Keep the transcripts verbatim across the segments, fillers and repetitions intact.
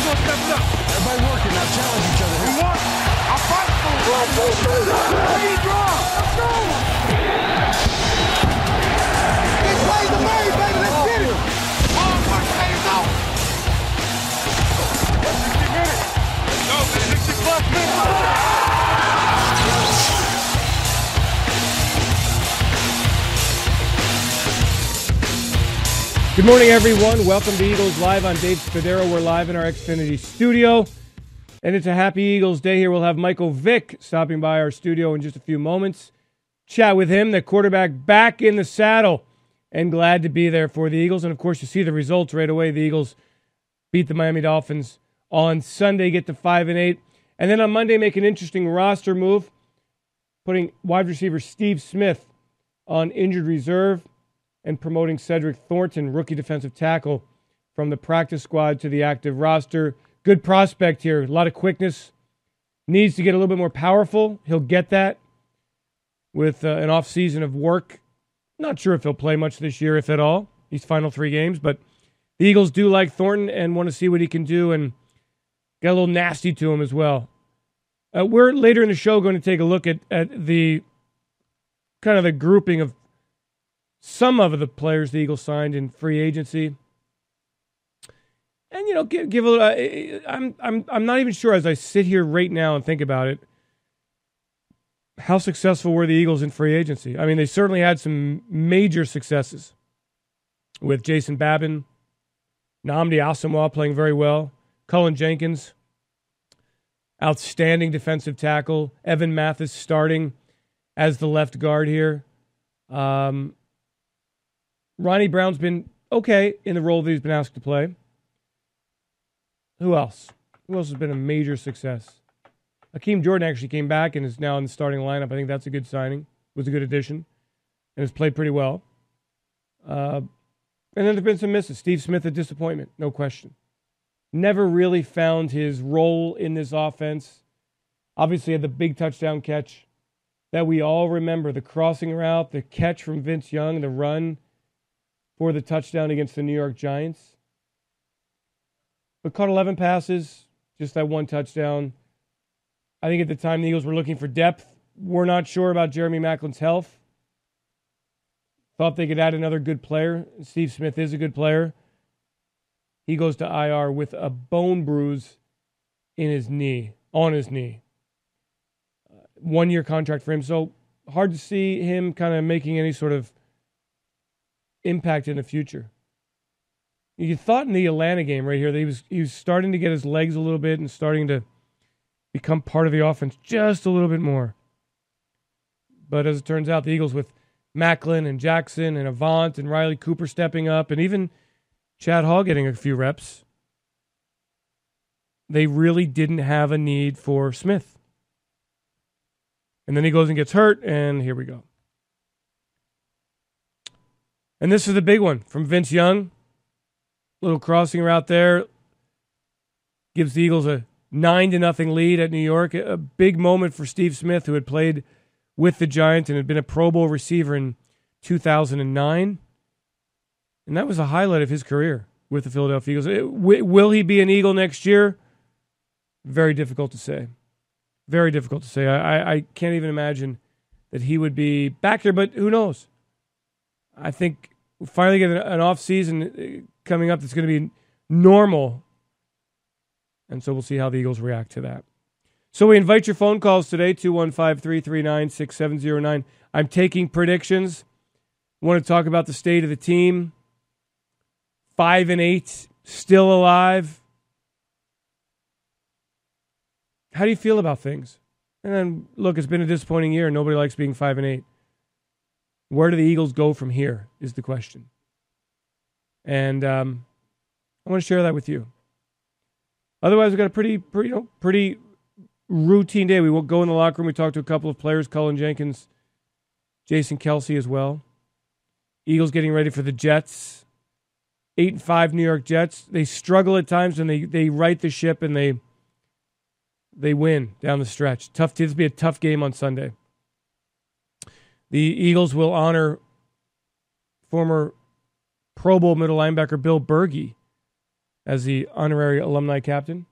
stepping up. Everybody working now. Challenge each other. We want. I'm fighting for it. Hey, draw. Let's go. Get plays the main, baby. Let's get it. Hard work pays off. sixty minutes. Let's go, man. sixty plus minutes. Good morning, everyone. Welcome to Eagles Live. I'm Dave Spadaro. We're live in our Xfinity studio, and it's a happy Eagles day here. We'll have Michael Vick stopping by our studio in just a few moments. Chat with him, the quarterback back in the saddle, and glad to be there for the Eagles. And, of course, you see the results right away. The Eagles beat the Miami Dolphins on Sunday, get to five and eight, and then on Monday make an interesting roster move, putting wide receiver Steve Smith on injured reserve, and promoting Cedric Thornton, rookie defensive tackle, from the practice squad to the active roster. Good prospect here. A lot of quickness. Needs to get a little bit more powerful. He'll get that with uh, an off-season of work. Not sure if he'll play much this year, if at all, these final three games. But the Eagles do like Thornton and want to see what he can do, and got a little nasty to him as well. Uh, we're later in the show going to take a look at, at the kind of the grouping of some of the players the Eagles signed in free agency, and you know, give give a little. Uh, I'm I'm I'm not even sure as I sit here right now and think about it, how successful were the Eagles in free agency? I mean, they certainly had some major successes with Jason Babin, Nnamdi Asomugha playing very well, Cullen Jenkins, outstanding defensive tackle, Evan Mathis starting as the left guard here. Um, Ronnie Brown's been okay in the role that he's been asked to play. Who else? Who else has been a major success? Hakeem Jordan actually came back and is now in the starting lineup. I think that's a good signing. Was a good addition. And has played pretty well. Uh, and then there have been some misses. Steve Smith, a disappointment, no question. Never really found his role in this offense. Obviously had the big touchdown catch that we all remember. The crossing route, the catch from Vince Young, the run for the touchdown against the New York Giants. But caught eleven passes, just that one touchdown. I think at the time the Eagles were looking for depth. We're not sure about Jeremy Maclin's health. Thought they could add another good player. Steve Smith is a good player. He goes to I R with a bone bruise in his knee, on his knee. Uh, one-year contract for him, so hard to see him kind of making any sort of impact in the future. You thought in the Atlanta game right here that he was he was starting to get his legs a little bit and starting to become part of the offense just a little bit more. But as it turns out, the Eagles with Maclin and Jackson and Avant and Riley Cooper stepping up and even Chad Hall getting a few reps, they really didn't have a need for Smith. And then he goes and gets hurt, and here we go. And this is the big one from Vince Young. Little crossing route there. Gives the Eagles a nine to nothing lead at New York. A big moment for Steve Smith, who had played with the Giants and had been a Pro Bowl receiver in two thousand nine. And that was a highlight of his career with the Philadelphia Eagles. It, will he be an Eagle next year? Very difficult to say. Very difficult to say. I, I can't even imagine that he would be back there, but who knows? I think we finally get an off-season coming up that's going to be normal. And so we'll see how the Eagles react to that. So we invite your phone calls today, two one five, three three nine, six seven zero nine. I'm taking predictions. I want to talk about the state of the team. Five and eight, still alive. How do you feel about things? And then, look, it's been a disappointing year. Nobody likes being five and eight. Where do the Eagles go from here is the question. And um, I want to share that with you. Otherwise, we've got a pretty, pretty, you know, pretty routine day. We will go in the locker room. We talked to a couple of players, Cullen Jenkins, Jason Kelce as well. Eagles getting ready for the Jets. Eight and five New York Jets. They struggle at times and they, they right the ship and they they win down the stretch. Tough. This will be a tough game on Sunday. The Eagles will honor former Pro Bowl middle linebacker Bill Bergey as the honorary alumni captain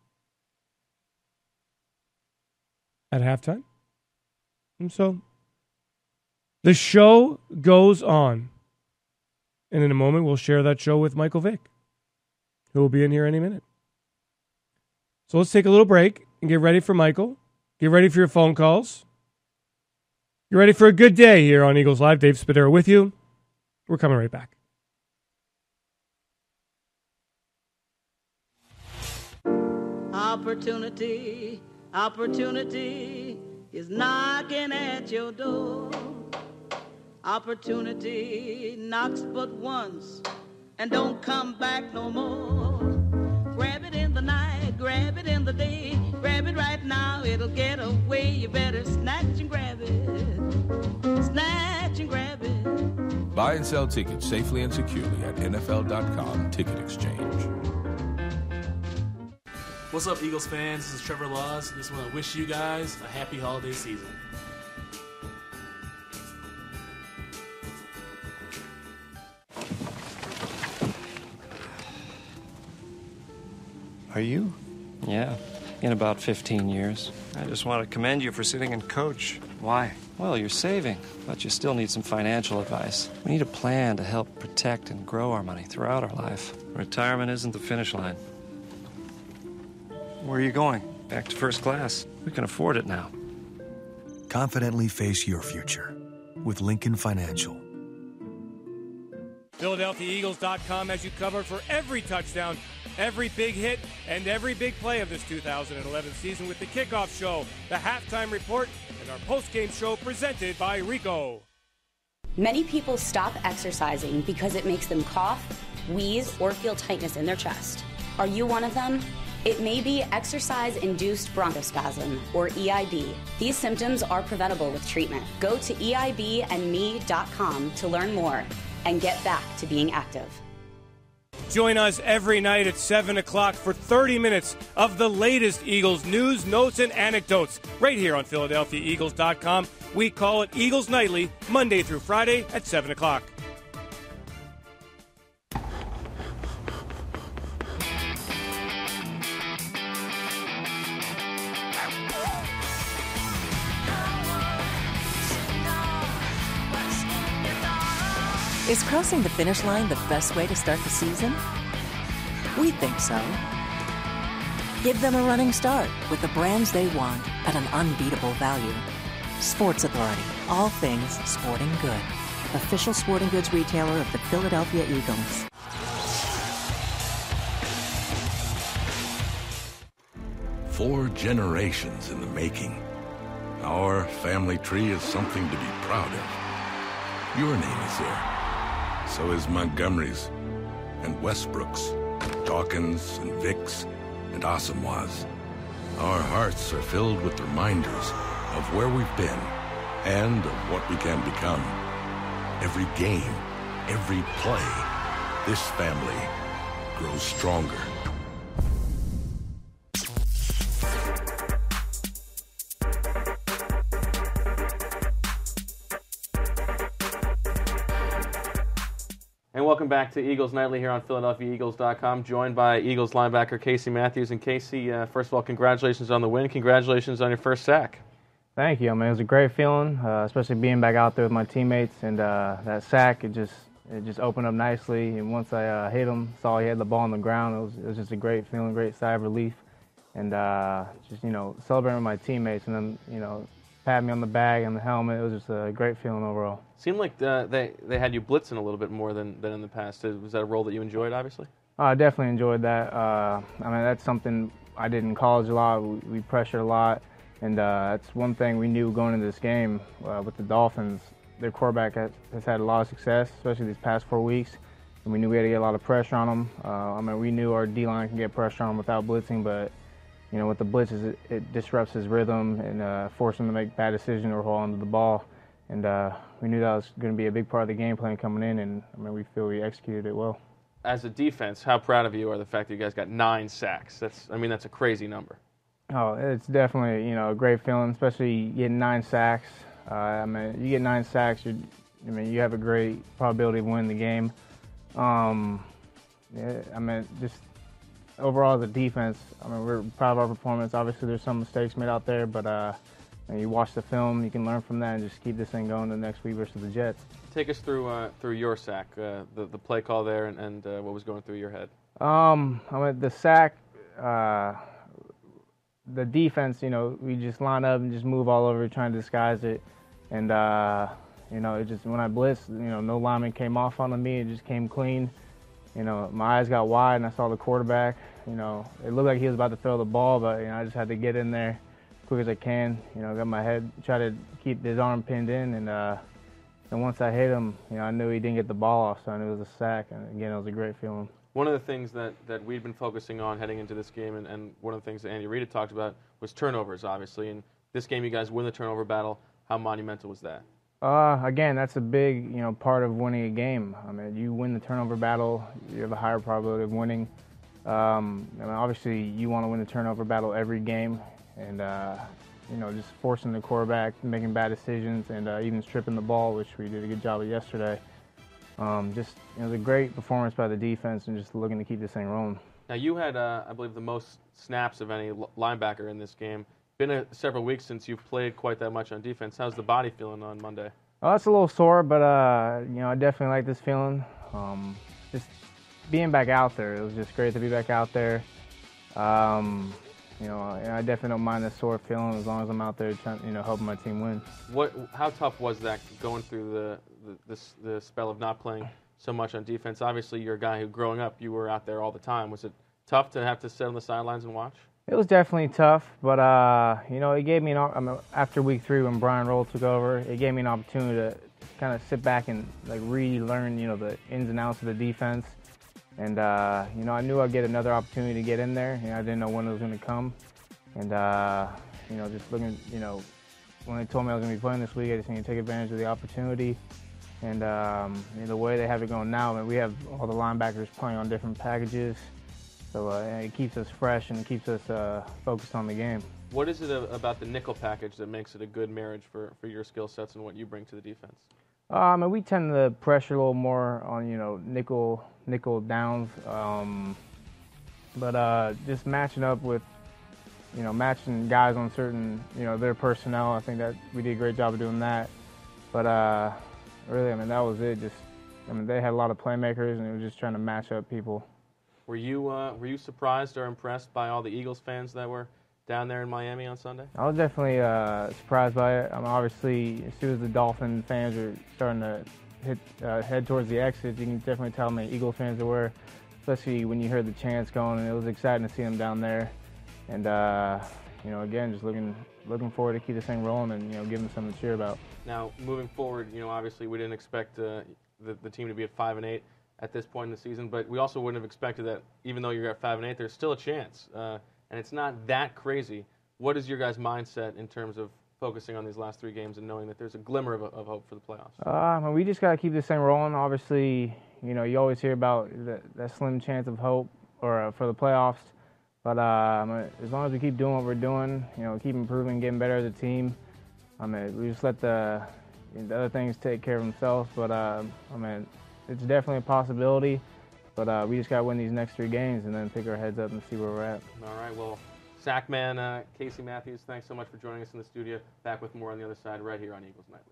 at halftime. And so the show goes on. And in a moment, we'll share that show with Michael Vick, who will be in here any minute. So let's take a little break and get ready for Michael. Get ready for your phone calls. Get ready for a good day here on Eagles Live. Dave Spadero with you. We're coming right back. Opportunity, opportunity is knocking at your door. Opportunity knocks but once and don't come back no more. Grab it in the night, grab it in the day, grab it right now, it'll get away. You better snatch and grab it, snatch and grab it. Buy and sell tickets safely and securely at N F L dot com Ticket Exchange. What's up, Eagles fans? This is Trevor Laws. Just want to wish you guys a happy holiday season. Are you? Yeah, in about fifteen years. I just want to commend you for sitting and coach. Why? Well, you're saving, but you still need some financial advice. We need a plan to help protect and grow our money throughout our life. Retirement isn't the finish line. Where are you going? Back to first class. We can afford it now. Confidently face your future with Lincoln Financial. Philadelphia Eagles dot com has you covered for every touchdown, every big hit, and every big play of this two thousand eleven season with the kickoff show, the halftime report, and our postgame show presented by Rico. Many people stop exercising because it makes them cough, wheeze, or feel tightness in their chest. Are you one of them? It may be exercise-induced bronchospasm, or E I B. These symptoms are preventable with treatment. Go to E I B and me dot com to learn more and get back to being active. Join us every night at seven o'clock for thirty minutes of the latest Eagles news, notes, and anecdotes right here on Philadelphia Eagles dot com. We call it Eagles Nightly, Monday through Friday at seven o'clock. Is crossing the finish line the best way to start the season? We think so. Give them a running start with the brands they want at an unbeatable value. Sports Authority, all things sporting good. Official sporting goods retailer of the Philadelphia Eagles. Four generations in the making. Our family tree is something to be proud of. Your name is there. So is Montgomery's, and Westbrook's, Dawkins, and Vicks, and Asamoah's. Our hearts are filled with reminders of where we've been and of what we can become. Every game, every play, this family grows stronger. And welcome back to Eagles Nightly here on Philadelphia Eagles dot com, joined by Eagles linebacker Casey Matthews. And Casey, uh, first of all, congratulations on the win. Congratulations on your first sack. Thank you. I mean, it was a great feeling, uh, especially being back out there with my teammates. And uh, that sack, it just it just opened up nicely. And once I uh, hit him, saw he had the ball on the ground, it was, it was just a great feeling, great sigh of relief. And uh, just, you know, celebrating with my teammates and then, you know, pat me on the bag and the helmet. It was just a great feeling overall. Seemed like uh, they, they had you blitzing a little bit more than, than in the past. Was that a role that you enjoyed, obviously? Uh, I definitely enjoyed that. Uh, I mean, that's something I did in college a lot. We, we pressured a lot, and uh, that's one thing we knew going into this game uh, with the Dolphins. Their quarterback has, has had a lot of success, especially these past four weeks, and we knew we had to get a lot of pressure on them. Uh, I mean, we knew our D-line can get pressure on him without blitzing, but you know, with the blitzes, it, it disrupts his rhythm and uh, forces him to make bad decisions or hold onto the ball. And uh, we knew that was going to be a big part of the game plan coming in, and I mean, we feel we executed it well. As a defense, how proud of you are the fact that you guys got nine sacks? That's, I mean, that's a crazy number. Oh, it's definitely, you know, a great feeling, especially getting nine sacks. Uh, I mean, you get nine sacks, you, I mean, you have a great probability of winning the game. Um, yeah, I mean, just overall, as a defense, I mean, we're proud of our performance. Obviously, there's some mistakes made out there, but uh, when you watch the film, you can learn from that and just keep this thing going the next week versus the Jets. Take us through uh, through your sack, uh, the the play call there, and, and uh, what was going through your head. Um, I mean, the sack, uh, the defense. You know, we just line up and just move all over, trying to disguise it, and uh, you know, it just when I blitzed, you know, no lineman came off on me. It just came clean. You know, my eyes got wide, and I saw the quarterback. You know, it looked like he was about to throw the ball, but you know, I just had to get in there as quick as I can. You know, got my head, try to keep his arm pinned in, and. Uh, And once I hit him, you know, I knew he didn't get the ball off, so I knew it was a sack. And again, it was a great feeling. One of the things that, that we'd been focusing on heading into this game, and, and one of the things that Andy Reid had talked about, was turnovers, obviously. And this game, you guys win the turnover battle. How monumental was that? Uh, again, that's a big, you know, part of winning a game. I mean, you win the turnover battle, you have a higher probability of winning. Um, I mean, obviously, you want to win the turnover battle every game, and uh, you know, just forcing the quarterback, making bad decisions, and uh, even stripping the ball, which we did a good job of yesterday. Um, just, you know, it was a great performance by the defense, and just looking to keep this thing rolling. Now, you had, uh, I believe, the most snaps of any linebacker in this game. Been a, several weeks since you've played quite that much on defense. How's the body feeling on Monday? Oh, it's a little sore, but uh, you know, I definitely like this feeling. Um, just being back out there, it was just great to be back out there. Um, You know, I definitely don't mind the sore feeling as long as I'm out there trying, you know, helping my team win. What? How tough was that going through the the, this, the spell of not playing so much on defense? Obviously, you're a guy who, growing up, you were out there all the time. Was it tough to have to sit on the sidelines and watch? It was definitely tough, but uh, you know, it gave me an I mean, after week three when Brian Roll took over, it gave me an opportunity to kind of sit back and like relearn, you know, the ins and outs of the defense. And, uh, you know, I knew I'd get another opportunity to get in there. You know, I didn't know when it was going to come. And, uh, you know, just looking, you know, when they told me I was going to be playing this week, I just need to take advantage of the opportunity. And um, you know, the way they have it going now, I mean, we have all the linebackers playing on different packages. So uh, it keeps us fresh and it keeps us uh, focused on the game. What is it about the nickel package that makes it a good marriage for, for your skill sets and what you bring to the defense? Um, and we tend to pressure a little more on, you know, nickel nickel downs, um, but uh, just matching up with, you know, matching guys on certain, you know, their personnel. I think that we did a great job of doing that. But uh, really, I mean, that was it. Just, I mean, they had a lot of playmakers, and it was just trying to match up people. Were you uh, were you surprised or impressed by all the Eagles fans that were down there in Miami on Sunday? I was definitely uh, surprised by it. I mean, obviously, as soon as the Dolphin fans are starting to hit uh, head towards the exits, you can definitely tell how many Eagles fans there were, especially when you heard the chants going, and it was exciting to see them down there. And uh, you know, again, just looking looking forward to keep this thing rolling and, you know, give them something to cheer about. Now, moving forward, you know, obviously we didn't expect uh, the the team to be at five and eight at this point in the season, but we also wouldn't have expected that even though you're at five and eight, there's still a chance. Uh, And it's not that crazy. What is your guys' mindset in terms of focusing on these last three games and knowing that there's a glimmer of, of hope for the playoffs? Uh, I mean, we just got to keep this thing rolling. Obviously, you know, you always hear about that, that slim chance of hope or uh, for the playoffs. But uh, I mean, as long as we keep doing what we're doing, you know, keep improving, getting better as a team, I mean, we just let the, the other things take care of themselves. But, uh, I mean, it's definitely a possibility. But uh, we just got to win these next three games and then pick our heads up and see where we're at. All right, well, Sackman uh, Casey Matthews, thanks so much for joining us in the studio. Back with more on the other side right here on Eagles Nightly.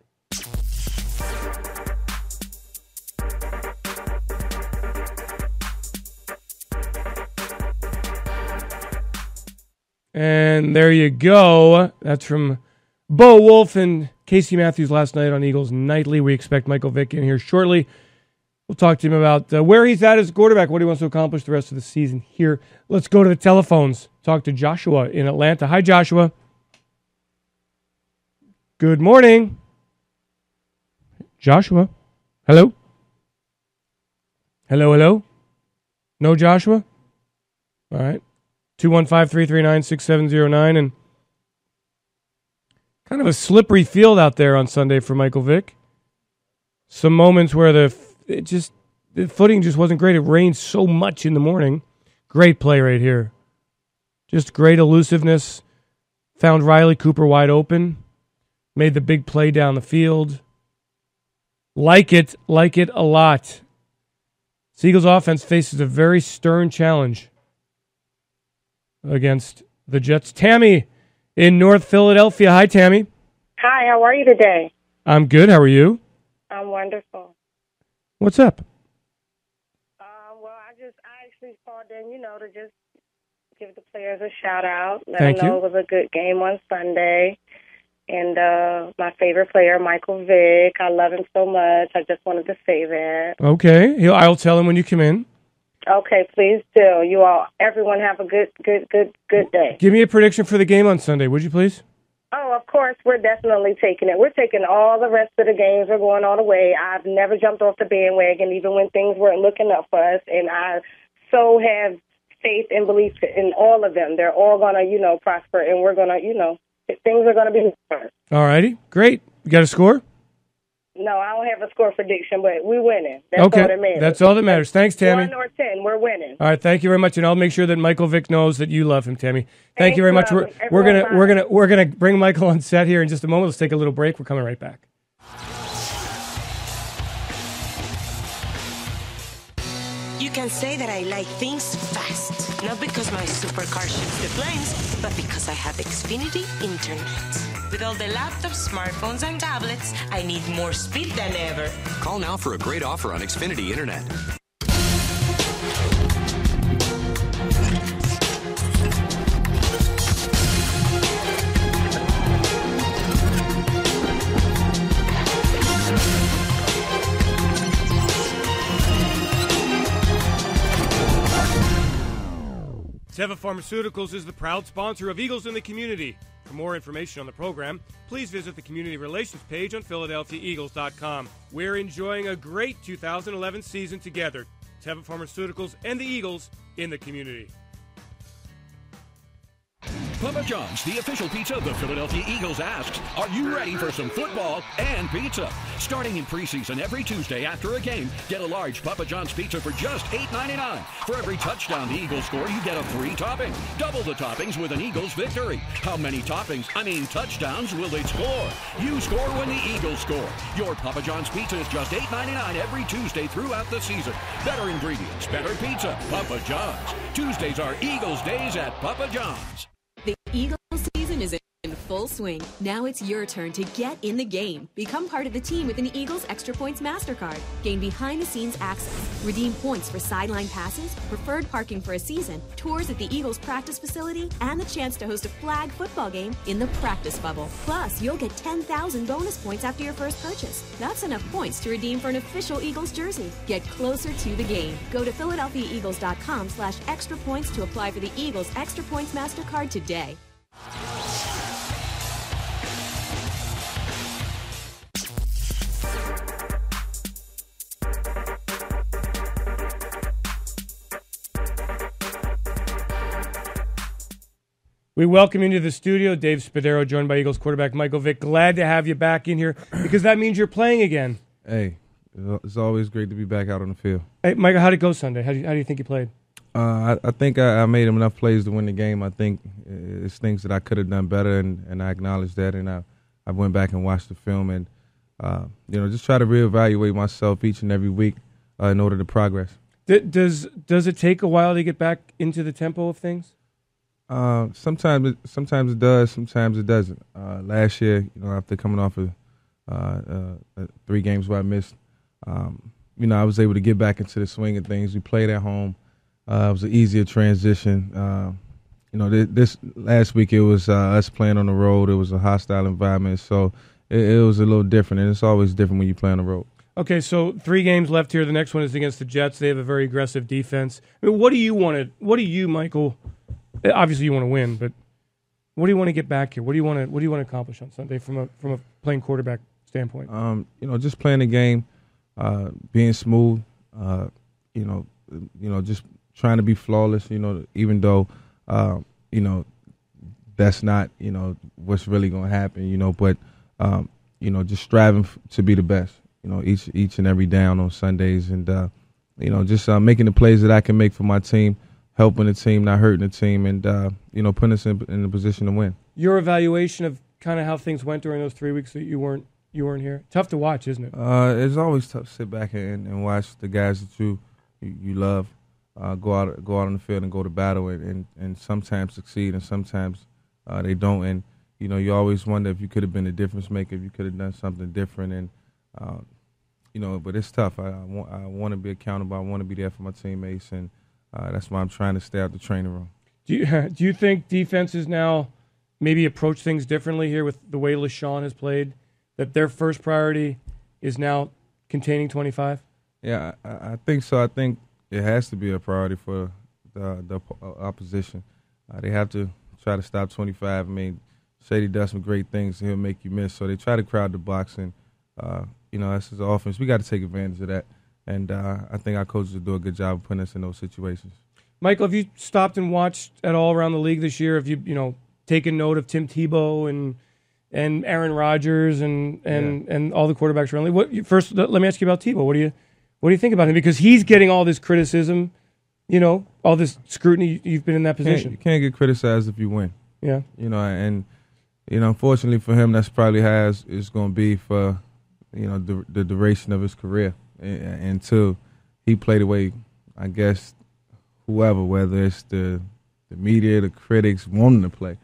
And there you go. That's from Bo Wolf and Casey Matthews last night on Eagles Nightly. We expect Michael Vick in here shortly. We'll talk to him about uh, where he's at as a quarterback, what he wants to accomplish the rest of the season here. Let's go to the telephones. Talk to Joshua in Atlanta. Hi, Joshua. Good morning. Joshua. Hello? Hello, hello? No Joshua? All right. two one five, three three nine, six seven zero nine. And kind of a slippery field out there on Sunday for Michael Vick. Some moments where the it just the footing just wasn't great. It rained so much in the morning. Great play right here. Just great elusiveness. Found Riley Cooper wide open. Made the big play down the field. Like it, like it a lot. Seagulls offense faces a very stern challenge against the Jets. Tammy in North Philadelphia. Hi, Tammy. Hi, how are you today? I'm good. How are you? I'm wonderful. What's up? Uh, well, I just I actually called in, you know, to just give the players a shout out. Let Thank them know you. it was a good game on Sunday. And uh, my favorite player, Michael Vick, I love him so much. I just wanted to say that. Okay. He'll, I'll tell him when you come in. Okay, please do. You all, everyone, have a good, good, good, good day. Give me a prediction for the game on Sunday, would you please? Oh, of course, we're definitely taking it. We're taking all the rest of the games. We're going all the way. I've never jumped off the bandwagon, even when things weren't looking up for us. And I so have faith and belief in all of them. They're all going to, you know, prosper, and we're going to, you know, things are going to be first. All righty. Great. You got a score? No, I don't have a score prediction, but we're winning. That's okay. all that matters. That's all that matters. Thanks, Tammy. One or ten, we're winning. All right, thank you very much, and I'll make sure that Michael Vick knows that you love him, Tammy. Thank Thanks, you very much. We're, love. we're gonna Everyone, we're gonna we're gonna bring Michael on set here in just a moment. Let's take a little break. We're coming right back. You can say that I like things fast, not because my supercar shoots the flames, but because I have Xfinity Internet. With all the laptops, smartphones, and tablets, I need more speed than ever. Call now for a great offer on Xfinity Internet. Teva Pharmaceuticals is the proud sponsor of Eagles in the Community. For more information on the program, please visit the Community Relations page on Philadelphia Eagles dot com. We're enjoying a great two thousand eleven season together. Teva Pharmaceuticals and the Eagles in the community. Papa John's, the official pizza of the Philadelphia Eagles, asks, are you ready for some football and pizza? Starting in preseason every Tuesday after a game, get a large Papa John's pizza for just eight ninety-nine. For every touchdown the Eagles score, you get a free topping. Double the toppings with an Eagles victory. How many toppings, I mean touchdowns, will they score? You score when the Eagles score. Your Papa John's pizza is just eight ninety-nine every Tuesday throughout the season. Better ingredients, better pizza, Papa John's. Tuesdays are Eagles days at Papa John's. The Eagles season is in full swing. Now it's your turn to get in the game. Become part of the team with an Eagles Extra Points MasterCard. Gain behind-the-scenes access. Redeem points for sideline passes, preferred parking for a season, tours at the Eagles practice facility, and the chance to host a flag football game in the practice bubble. Plus, you'll get ten thousand bonus points after your first purchase. That's enough points to redeem for an official Eagles jersey. Get closer to the game. Go to Philadelphia Eagles dot com slash extra points to apply for the Eagles Extra Points MasterCard today. We welcome you to the studio. Dave Spadaro, joined by Eagles quarterback Michael Vick. Glad to have you back in here because that means you're playing again. Hey, it's always great to be back out on the field. Hey, Michael, how did it go Sunday? How do you, how do you think you played? Uh, I, I think I, I made enough plays to win the game. I think it's things that I could have done better, and, and I acknowledge that. And I, I went back and watched the film and, uh, you know, just try to reevaluate myself each and every week uh, in order to progress. D- does does it take a while to get back into the tempo of things? Uh, sometimes it, sometimes it does, sometimes it doesn't. Uh, last year, you know, after coming off of uh, uh, three games where I missed, um, you know, I was able to get back into the swing of things. We played at home. Uh, it was an easier transition. Uh, you know, th- this last week it was uh, us playing on the road. It was a hostile environment, so it, it was a little different, and it's always different when you play on the road. Okay, so three games left here. The next one is against the Jets. They have a very aggressive defense. I mean, what do you want to? What do you, Michael? Obviously, you want to win, but what do you want to get back here? What do you want to? What do you want to accomplish on Sunday from a from a playing quarterback standpoint? Um, you know, just playing the game, uh, being smooth. Uh, you know, you know, just trying to be flawless. You know, even though, uh, you know, that's not you know what's really going to happen. You know, but um, you know, just striving f- to be the best. You know, each each and every down on Sundays, and uh, you know, just uh, making the plays that I can make for my team. Helping the team, not hurting the team, and uh, you know, putting us in, in a position to win. Your evaluation of kind of how things went during those three weeks that you weren't you weren't here. Tough to watch, isn't it? Uh, it's always tough to sit back and, and watch the guys that you you, you love uh, go out go out on the field and go to battle, and, and, and sometimes succeed, and sometimes uh, they don't. And you know, you always wonder if you could have been a difference maker, if you could have done something different. And uh, you know, but it's tough. I, I want I want to be accountable. I want to be there for my teammates, and uh, that's why I'm trying to stay out the training room. Do you do you think defenses now maybe approach things differently here with the way LeSean has played? That their first priority is now containing twenty-five? Yeah, I, I think so. I think it has to be a priority for the, the opposition. Uh, they have to try to stop twenty-five. I mean, Shady does some great things. He'll make you miss. So they try to crowd the box, and uh, you know, that's his offense. We got to take advantage of that, and uh, I think our coaches will do a good job of putting us in those situations. Michael, have you stopped and watched at all around the league this year? Have you, you know, taken note of Tim Tebow and and Aaron Rodgers and and, yeah. and all the quarterbacks around the league? What, first, let me ask you about Tebow. What do you what do you think about him? Because he's getting all this criticism, you know, all this scrutiny. You've been in that position. You can't, you can't get criticized if you win. Yeah. You know, and you know, unfortunately for him, that's probably how it's, it's going to be for, you know, the, the duration of his career until he played the way, I guess, whoever, whether it's the the media, the critics, want him to play.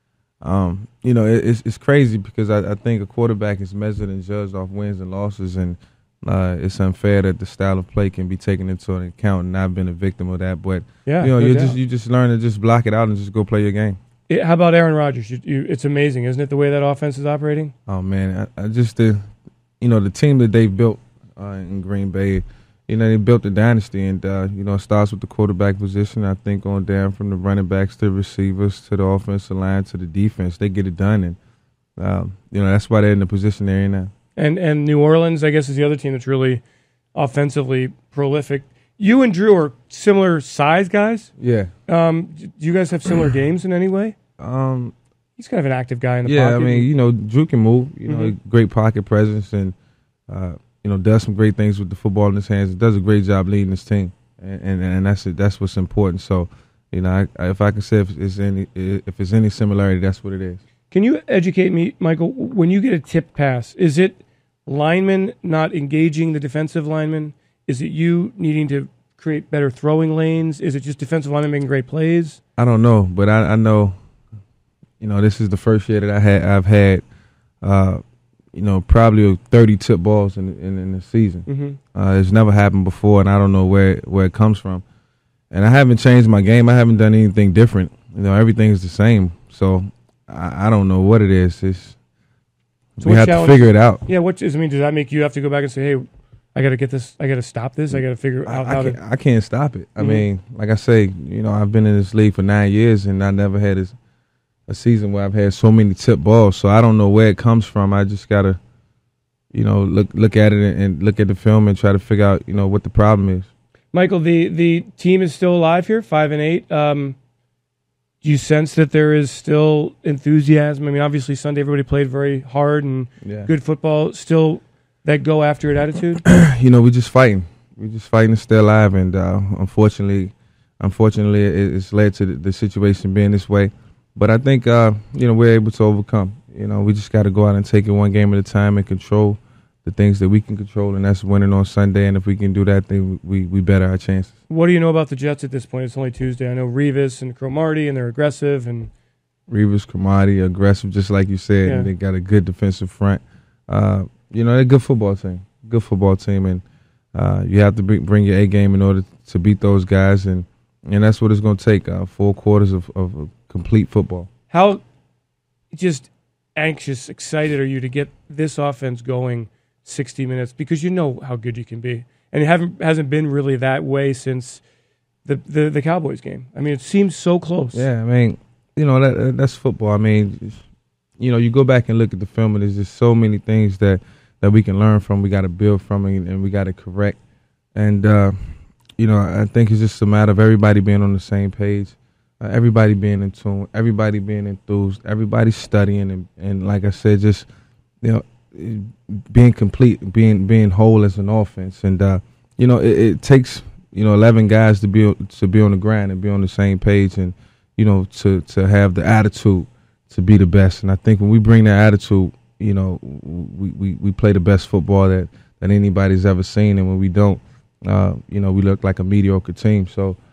Um, you know, it, it's it's crazy because I, I think a quarterback is measured and judged off wins and losses, and uh, it's unfair that the style of play can be taken into account. And I've been a victim of that, but yeah, you know, no you doubt. just you just learn to just block it out and just go play your game. It, how about Aaron Rodgers? You, you, it's amazing, isn't it, the way that offense is operating? Oh man, I, I just the you know the team that they built uh, in Green Bay. You know, they built a dynasty, and, uh, you know, it starts with the quarterback position. I think on down from the running backs to the receivers to the offensive line to the defense, they get it done. And, um, you know, that's why they're in the position they're in now. And and New Orleans, I guess, is the other team that's really offensively prolific. You and Drew are similar size guys. Yeah. Um, do you guys have similar games in any way? Um, He's kind of an active guy in the yeah, pocket. Yeah, I mean, you know, Drew can move. You know, Mm-hmm. great pocket presence and, uh, you know, does some great things with the football in his hands. Does a great job leading his team, and and, and that's it. That's what's important. So, you know, I, I, if I can say if it's any if it's any similarity, that's what it is. Can you educate me, Michael? When you get a tip pass, is it linemen not engaging the defensive linemen? Is it you needing to create better throwing lanes? Is it just defensive linemen making great plays? I don't know, but I, I know, you know, this is the first year that I had I've had. Uh, You know, probably thirty tip balls in in, in the season. Mm-hmm. Uh, it's never happened before, and I don't know where where it comes from. And I haven't changed my game. I haven't done anything different. You know, everything's the same. So I, I don't know what it is. It's So we what have challenge- to figure it out. Yeah, what does I mean? Does that make you have to go back and say, "Hey, I got to get this. I got to stop this. I got to figure out I, how I to." can't, I can't stop it. I Mhm. mean, like I say, you know, I've been in this league for nine years, and I never had a, a season where I've had so many tip balls. So I don't know where it comes from. I just gotta, you know, look look at it and, and look at the film and try to figure out, you know, what the problem is. Michael, the the team is still alive here, five and eight. Um, do you sense that there is still enthusiasm? I mean, obviously Sunday everybody played very hard and Yeah. good football. Still that go after it attitude. You know, we're just fighting. We're just fighting to stay alive, and uh, unfortunately, unfortunately, it, it's led to the, the situation being this way. But I think uh, you know we're able to overcome. You know, we just got to go out and take it one game at a time and control the things that we can control, and that's winning on Sunday. And if we can do that, then we we better our chances. What do you know about the Jets at this point? It's only Tuesday. I know Revis and Cromartie, and they're aggressive. And Revis, Cromartie, aggressive, just like you said. Yeah. And they got a good defensive front. Uh, you know, they're a good football team. Good football team, and uh, you have to bring, bring your A game in order to beat those guys, and and that's what it's going to take. Uh, four quarters of, of complete football. how just anxious, excited are you to get this offense going sixty minutes? Because you know how good you can be, and it haven't hasn't been really that way since the the, the Cowboys game. I mean, it seems so close. Yeah, I mean, you know that that's football. I mean, you know, you go back and look at the film, and there's just so many things that, that we can learn from. We got to build from, and, and we got to correct. And uh, you know, I think it's just a matter of everybody being on the same page, uh, everybody being in tune, everybody being enthused, everybody studying, and, and like I said, just you know, being complete, being being whole as an offense. And uh, you know, it, it takes you know eleven guys to be to be on the grind and be on the same page, and you know, to to have the attitude to be the best. And I think when we bring that attitude, you know, we, we, we play the best football that, that anybody's ever seen. And when we don't, uh, you know, we look like a mediocre team. So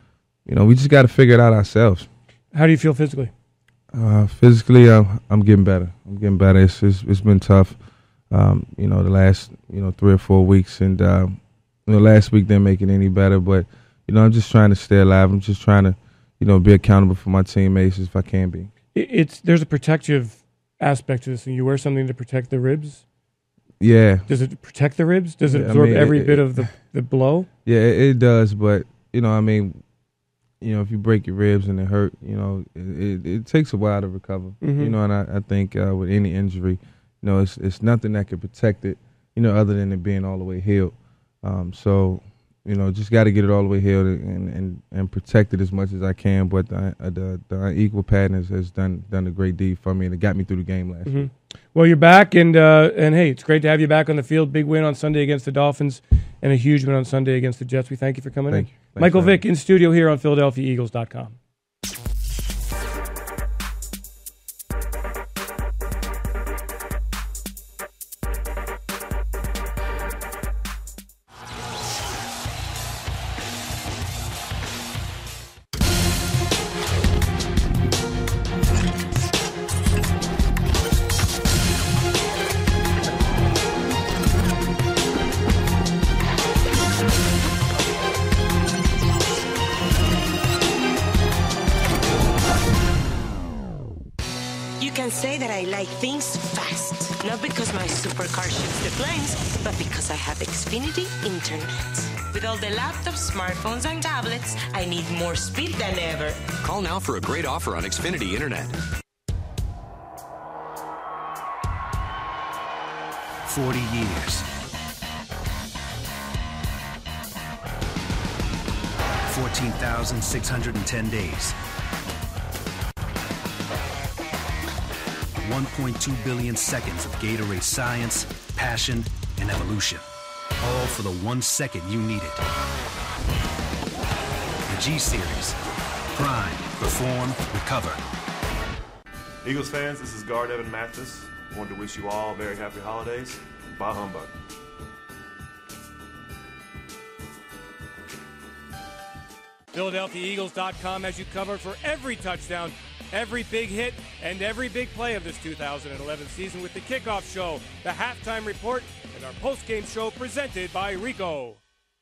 you know, we just got to figure it out ourselves. How do you feel physically? Uh, physically, uh, I'm getting better. I'm getting better. It's it's, it's been tough, um, you know, the last you know three or four weeks, and uh, you know, last week didn't make it any better. But you know, I'm just trying to stay alive. I'm just trying to, you know, be accountable for my teammates if I can be. It's there's a protective aspect to this thing. You wear something to protect the ribs. Yeah. Does it protect the ribs? Does it Yeah, I absorb mean, every it- bit of the, the blow? Yeah, it, it does. But you know, I mean, you know, if you break your ribs and it hurt, you know, it, it, it takes a while to recover. Mhm. You know, and I, I think uh, with any injury, you know, it's it's nothing that can protect it, you know, other than it being all the way healed. Um, so, you know, just got to get it all the way healed and, and, and protect it as much as I can. But the uh, the, the unequal pattern has, has done done a great deed for me, and it got me through the game last Mhm. week. Well, you're back, and uh, and hey, it's great to have you back on the field. Big win on Sunday against the Dolphins, and a huge win on Sunday against the Jets. We thank you for coming Thank in. you. Thanks Michael for having Vick in studio here on Philadelphia Eagles dot com. You can say that I like things fast. Not because my supercar shoots the flames, but because I have Xfinity Internet. With all the laptops, smartphones, and tablets, I need more speed than ever. Call now for a great offer on Xfinity Internet. forty years. fourteen thousand six hundred ten days. one point two billion seconds of Gatorade science, passion, and evolution. All for the one second you needed. The G-Series. Prime, perform, recover. Eagles fans, this is guard Evan Mathis. I wanted to wish you all very happy holidays. Bah humbug. Philadelphia Eagles dot com has you covered for every touchdown, every big hit, and every big play of this two thousand eleven season with the kickoff show, the halftime report, and our postgame show presented by Rico.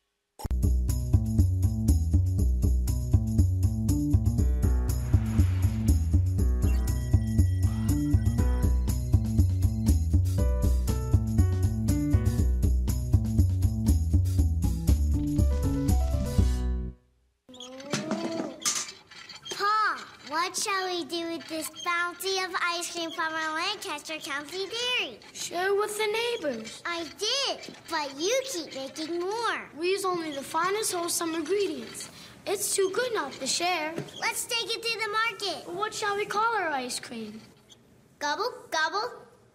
Pa, what shall we do with this bounty of ice cream from our Lancaster County Dairy? Share with the neighbors. I did, but you keep making more. We use only the finest wholesome ingredients. It's too good not to share. Let's take it to the market. What shall we call our ice cream? Gobble, gobble.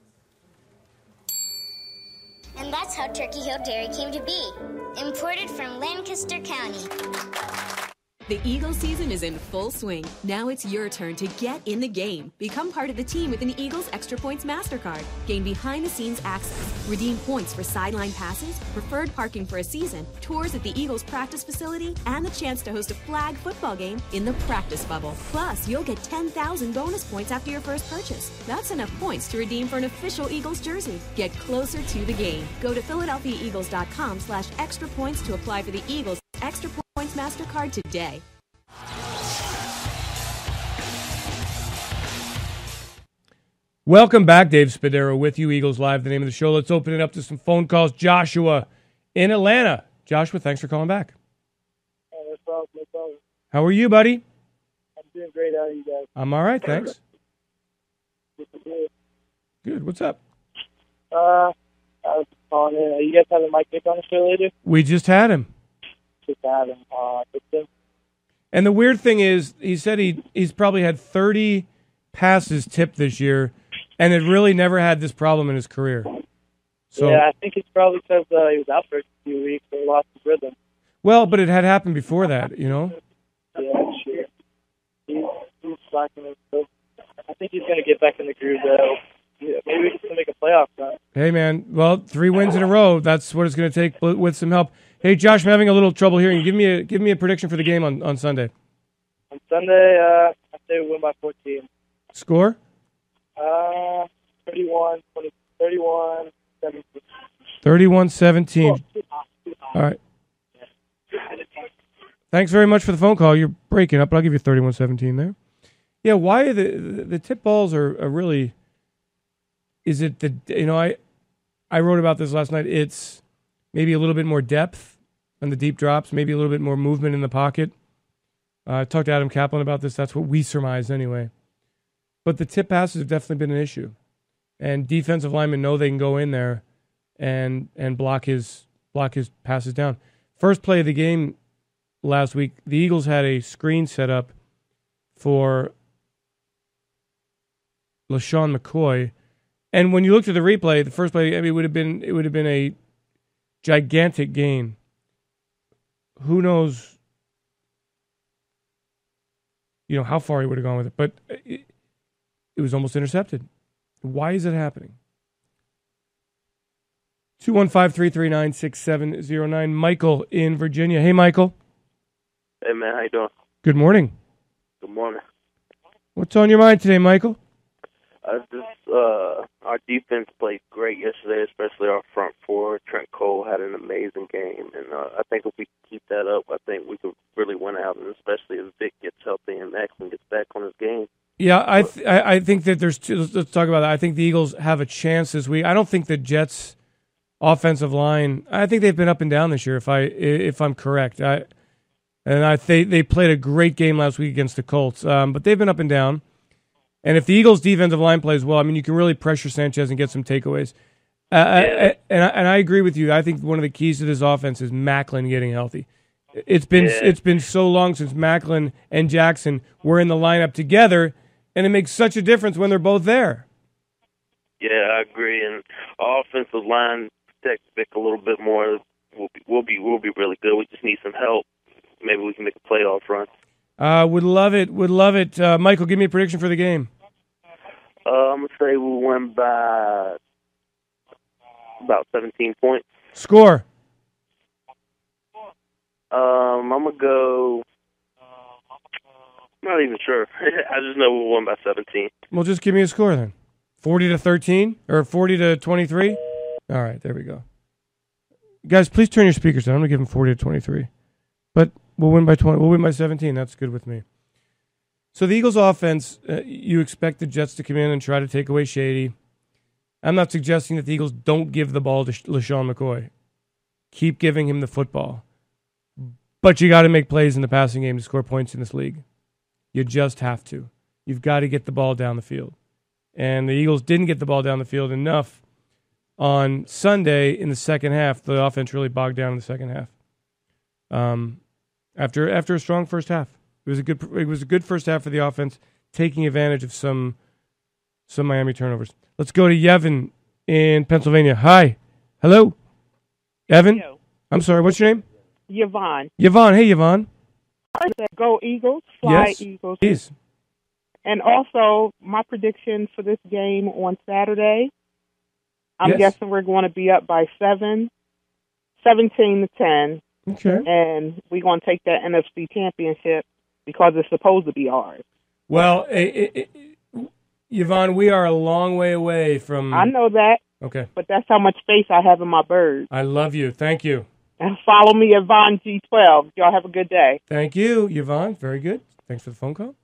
And that's how Turkey Hill Dairy came to be. Imported from Lancaster County. The Eagles season is in full swing. Now it's your turn to get in the game. Become part of the team with an Eagles Extra Points MasterCard. Gain behind-the-scenes access. Redeem points for sideline passes, preferred parking for a season, tours at the Eagles practice facility, and the chance to host a flag football game in the practice bubble. Plus, you'll get ten thousand bonus points after your first purchase. That's enough points to redeem for an official Eagles jersey. Get closer to the game. Go to Philadelphia Eagles dot com slash extra points to apply for the Eagles Extra Points MasterCard today. Welcome back, Dave Spadero with you, Eagles Live, the name of the show. Let's open it up to some phone calls. Joshua in Atlanta. Joshua, thanks for calling back. Oh, no problem, no problem. How are you, buddy? I'm doing great. How are you guys? I'm all right, thanks. Good. Good. What's up? Uh, I was just calling in. Are you guys having Mike Vick on the show later? We just had him. Just having. Uh, good thing. And the weird thing is, he said he he's probably had thirty passes tipped this year, and had really never had this problem in his career. So, yeah, I think it's probably because uh, he was out for a few weeks and he lost his rhythm. well, but it had happened before that, you know? Yeah, sure. He's, he's slacking his foot. I think he's going to get back in the groove, though. Yeah, maybe we can make a playoff run. Hey, man, well, three wins in a row, that's what it's going to take with some help. Hey, Josh, I'm having a little trouble hearing. Give me a give me a prediction for the game on, on Sunday. Sunday, uh, I say we win by fourteen. Score? Uh, thirty-one, twenty, thirty-one, seventeen. thirty-one seventeen. All right. Thanks very much for the phone call. You're breaking up, but I'll give you thirty-one seventeen there. Yeah, why are the, the, the tip balls are, are really, is it the, you know, I, I wrote about this last night. It's maybe a little bit more depth on the deep drops, maybe a little bit more movement in the pocket. Uh, I talked to Adam Kaplan about this. That's what we surmised anyway. But the tip passes have definitely been an issue. And defensive linemen know they can go in there and and block his block his passes down. First play of the game last week, the Eagles had a screen set up for LaShawn McCoy. And when you looked at the replay, the first play, I mean, it would have been it would have been a gigantic gain. Who knows, you know, how far he would have gone with it, but it, it was almost intercepted. Why is it happening? two one five, three three nine, six seven zero nine. Michael in Virginia. Hey, Michael. Hey, man. How you doing? Good morning. Good morning. What's on your mind today, Michael? Uh, this, uh, our defense played great yesterday, especially our front four. Trent Cole had an amazing game, and uh, I think if we keep that up, I think we could really win out, and especially if Vic gets healthy and Maxson gets back on his game. Yeah, I th- I think that there's two, let's, let's talk about that. I think the Eagles have a chance this week. I don't think the Jets' offensive line, I think they've been up and down this year, if, I, if I'm correct. I, and I they, they played a great game last week against the Colts, um, but they've been up and down. And if the Eagles' defensive line plays well, I mean, you can really pressure Sanchez and get some takeaways. Uh, I, and, I, and I agree with you. I think one of the keys to this offense is Maclin getting healthy. It's been Yeah. it's been so long since Maclin and Jackson were in the lineup together, and it makes such a difference when they're both there. Yeah, I agree. And our offensive line protect Vic a little bit more. We'll be, we'll be, we'll be really good. We just need some help. Maybe we can make a playoff run. Uh, would love it. Would love it. Uh, Michael, give me a prediction for the game. Uh, I'm gonna say we'll win by about seventeen points. Score. Um, I'm gonna go. I'm not even sure. I just know we'll win by seventeen. Well, just give me a score then. forty to thirteen or forty to twenty-three? All right, there we go. Guys, please turn your speakers down. I'm going to give them forty to twenty-three. But we'll win by twenty. We'll win by seventeen. That's good with me. So the Eagles offense, uh, you expect the Jets to come in and try to take away Shady. I'm not suggesting that the Eagles don't give the ball to LaShawn McCoy. Keep giving him the football. But you got to make plays in the passing game to score points in this league. You just have to. You've got to get the ball down the field. And the Eagles didn't get the ball down the field enough on Sunday in the second half. The offense really bogged down in the second half. Um, after after a strong first half, it was a good it was a good first half for the offense, taking advantage of some some Miami turnovers. Let's go to Yevon in Pennsylvania. Hi, hello, Evan. Yo. I'm sorry. What's your name? Yvonne. Yvonne. Hey, Yvonne. I said, go Eagles, fly Yes, Eagles. please. And also, my prediction for this game on Saturday, I'm Yes. guessing we're going to be up by seven, seventeen to ten. Okay. And we're going to take that N F C championship because it's supposed to be ours. Well, eh, eh, eh, Yvonne, we are a long way away from. I know that. Okay. But that's how much faith I have in my birds. I love you. Thank you. And follow me at Von G twelve. Y'all have a good day. Thank you, Yvonne. Very good. Thanks for the phone call.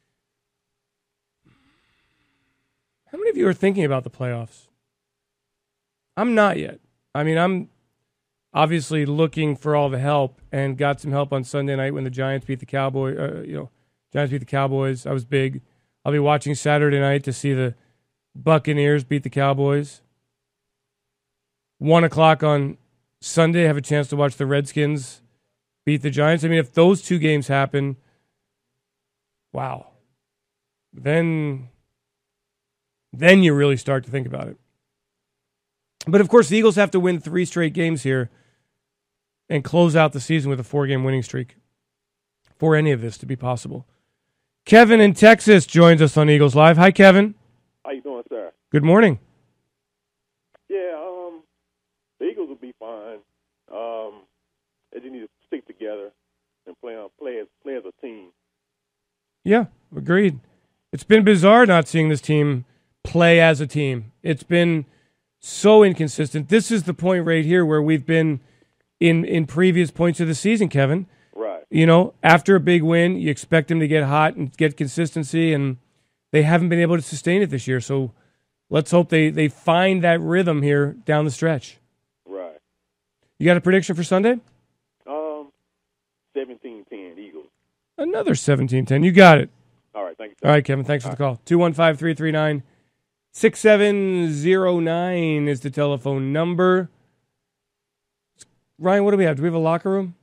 How many of you are thinking about the playoffs? I'm not yet. I mean, I'm obviously looking for all the help and got some help on Sunday night when the Giants beat the Cowboys. Uh, you know, Giants beat the Cowboys. I was big. I'll be watching Saturday night to see the Buccaneers beat the Cowboys. One o'clock on Sunday, I have a chance to watch the Redskins beat the Giants. I mean, if those two games happen, wow. Then, then you really start to think about it. But, of course, the Eagles have to win three straight games here and close out the season with a four-game winning streak for any of this to be possible. Kevin in Texas joins us on Eagles Live. Hi, Kevin. How you doing, sir? Good morning. Yeah, um, the Eagles will be fine. Um, they just need to stick together and play on play as play as a team. Yeah, agreed. It's been bizarre not seeing this team play as a team. It's been so inconsistent. This is the point right here where we've been in, in previous points of the season, Kevin. Right. You know, after a big win, you expect them to get hot and get consistency, and they haven't been able to sustain it this year. So let's hope they, they find that rhythm here down the stretch. Right. You got a prediction for Sunday? Um, seventeen ten Eagles. Another seventeen ten. You got it. All right, thank you. All right, Kevin, thanks for the call. two one five, three three nine, six seven zero nine is the telephone number. Ryan, what do we have? Do we have a locker room?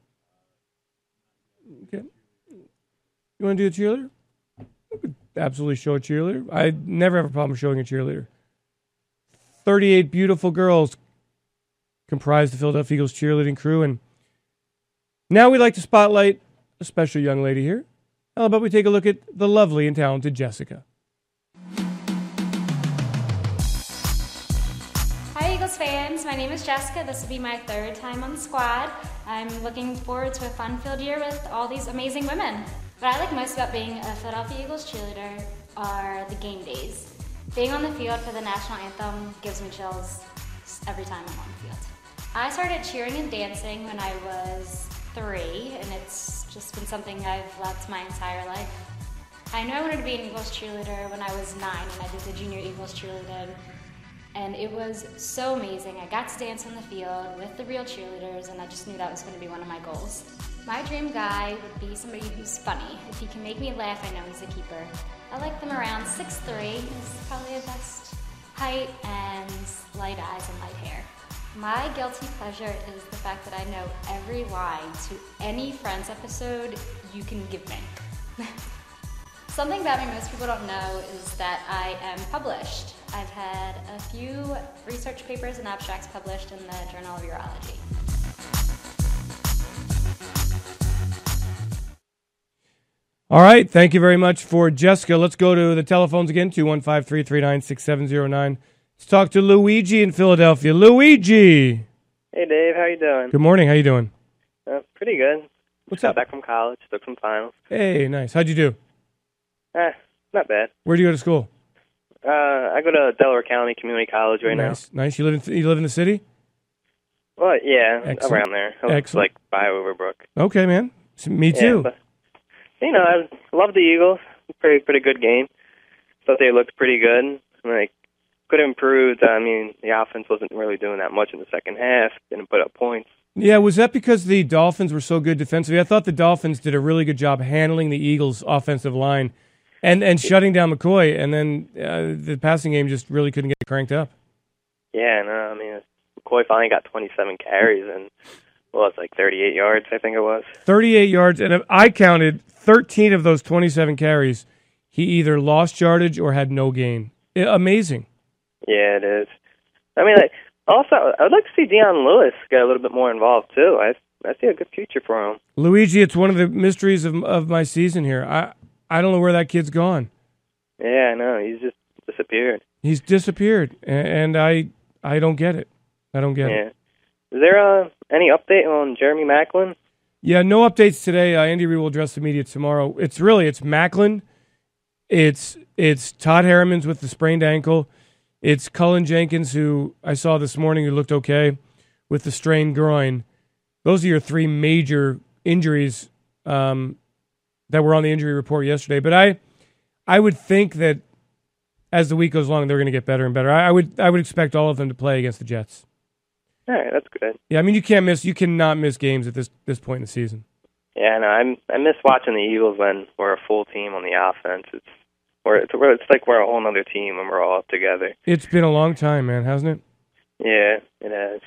Okay. You want to do a cheerleader? We could absolutely show a cheerleader. I never have a problem showing a cheerleader. thirty-eight beautiful girls comprise the Philadelphia Eagles cheerleading crew, and now we'd like to spotlight a special young lady here. How about we take a look at the lovely and talented Jessica? Hi, Eagles fans. My name is Jessica. This will be my third time on the squad. I'm looking forward to a fun-filled year with all these amazing women. What I like most about being a Philadelphia Eagles cheerleader are the game days. Being on the field for the national anthem gives me chills every time I'm on the field. I started cheering and dancing when I was three, and it's just been something I've loved my entire life. I knew I wanted to be an Eagles cheerleader when I was nine, and I did the Junior Eagles cheerleading, and it was so amazing. I got to dance on the field with the real cheerleaders, and I just knew that was going to be one of my goals. My dream guy would be somebody who's funny. If he can make me laugh, I know he's a keeper. I like them around six three is probably the best height, and light eyes and light hair. My guilty pleasure is the fact that I know every line to any Friends episode you can give me. Something about me most people don't know is that I am published. I've had a few research papers and abstracts published in the Journal of Urology. All right, thank you very much for Jessica. Let's go to the telephones again, two one five, three three nine, six seven zero nine. Let's talk to Luigi in Philadelphia. Luigi! Hey, Dave. How you doing? Good morning. How you doing? Uh, pretty good. What's Got up? back from college. Took some finals. Hey, nice. How'd you do? Eh, not bad. Where do you go to school? Uh, I go to Delaware County Community College right nice. Nice. You live in you live in the city? now. Well, yeah, Excellent. around there. I live, Excellent. like by Overbrook. Okay, man. So, me Yeah, too. but, you know, I love the Eagles. Pretty pretty good game. Thought they looked pretty good. Like, could have improved. I mean, the offense wasn't really doing that much in the second half. Didn't put up points. Yeah, was that because the Dolphins were so good defensively? I thought the Dolphins did a really good job handling the Eagles' offensive line and, and shutting down McCoy, and then uh, the passing game just really couldn't get cranked up. Yeah, no, I mean, McCoy finally got twenty-seven carries and, well, it's like thirty-eight yards, I think it was. thirty-eight yards, and I counted thirteen of those twenty-seven carries. He either lost yardage or had no gain. I- amazing. Yeah, it is. I mean, like, also, I would like to see Deion Lewis get a little bit more involved, too. I I see a good future for him. Luigi, it's one of the mysteries of of my season here. I I don't know where that kid's gone. Yeah, I know. He's just disappeared. He's disappeared, a- and I I don't get it. I don't get Yeah. it. Is there uh, any update on Jeremy Maclin? Yeah, no updates today. Uh, Andy Reid will address the media tomorrow. It's really it's Macklin, it's it's Todd Harriman's with the sprained ankle, it's Cullen Jenkins, who I saw this morning, who looked okay with the strained groin. Those are your three major injuries um, that were on the injury report yesterday. But I I would think that as the week goes along, they're going to get better and better. I, I would I would expect all of them to play against the Jets. All right, that's good. Yeah, I mean you can't miss you cannot miss games at this this point in the season. Yeah, no, I'm I miss watching the Eagles when we're a full team on the offense. It's we're it's, we're, it's like we're a whole other team when we're all together. It's been a long time, man, hasn't it? Yeah, it has.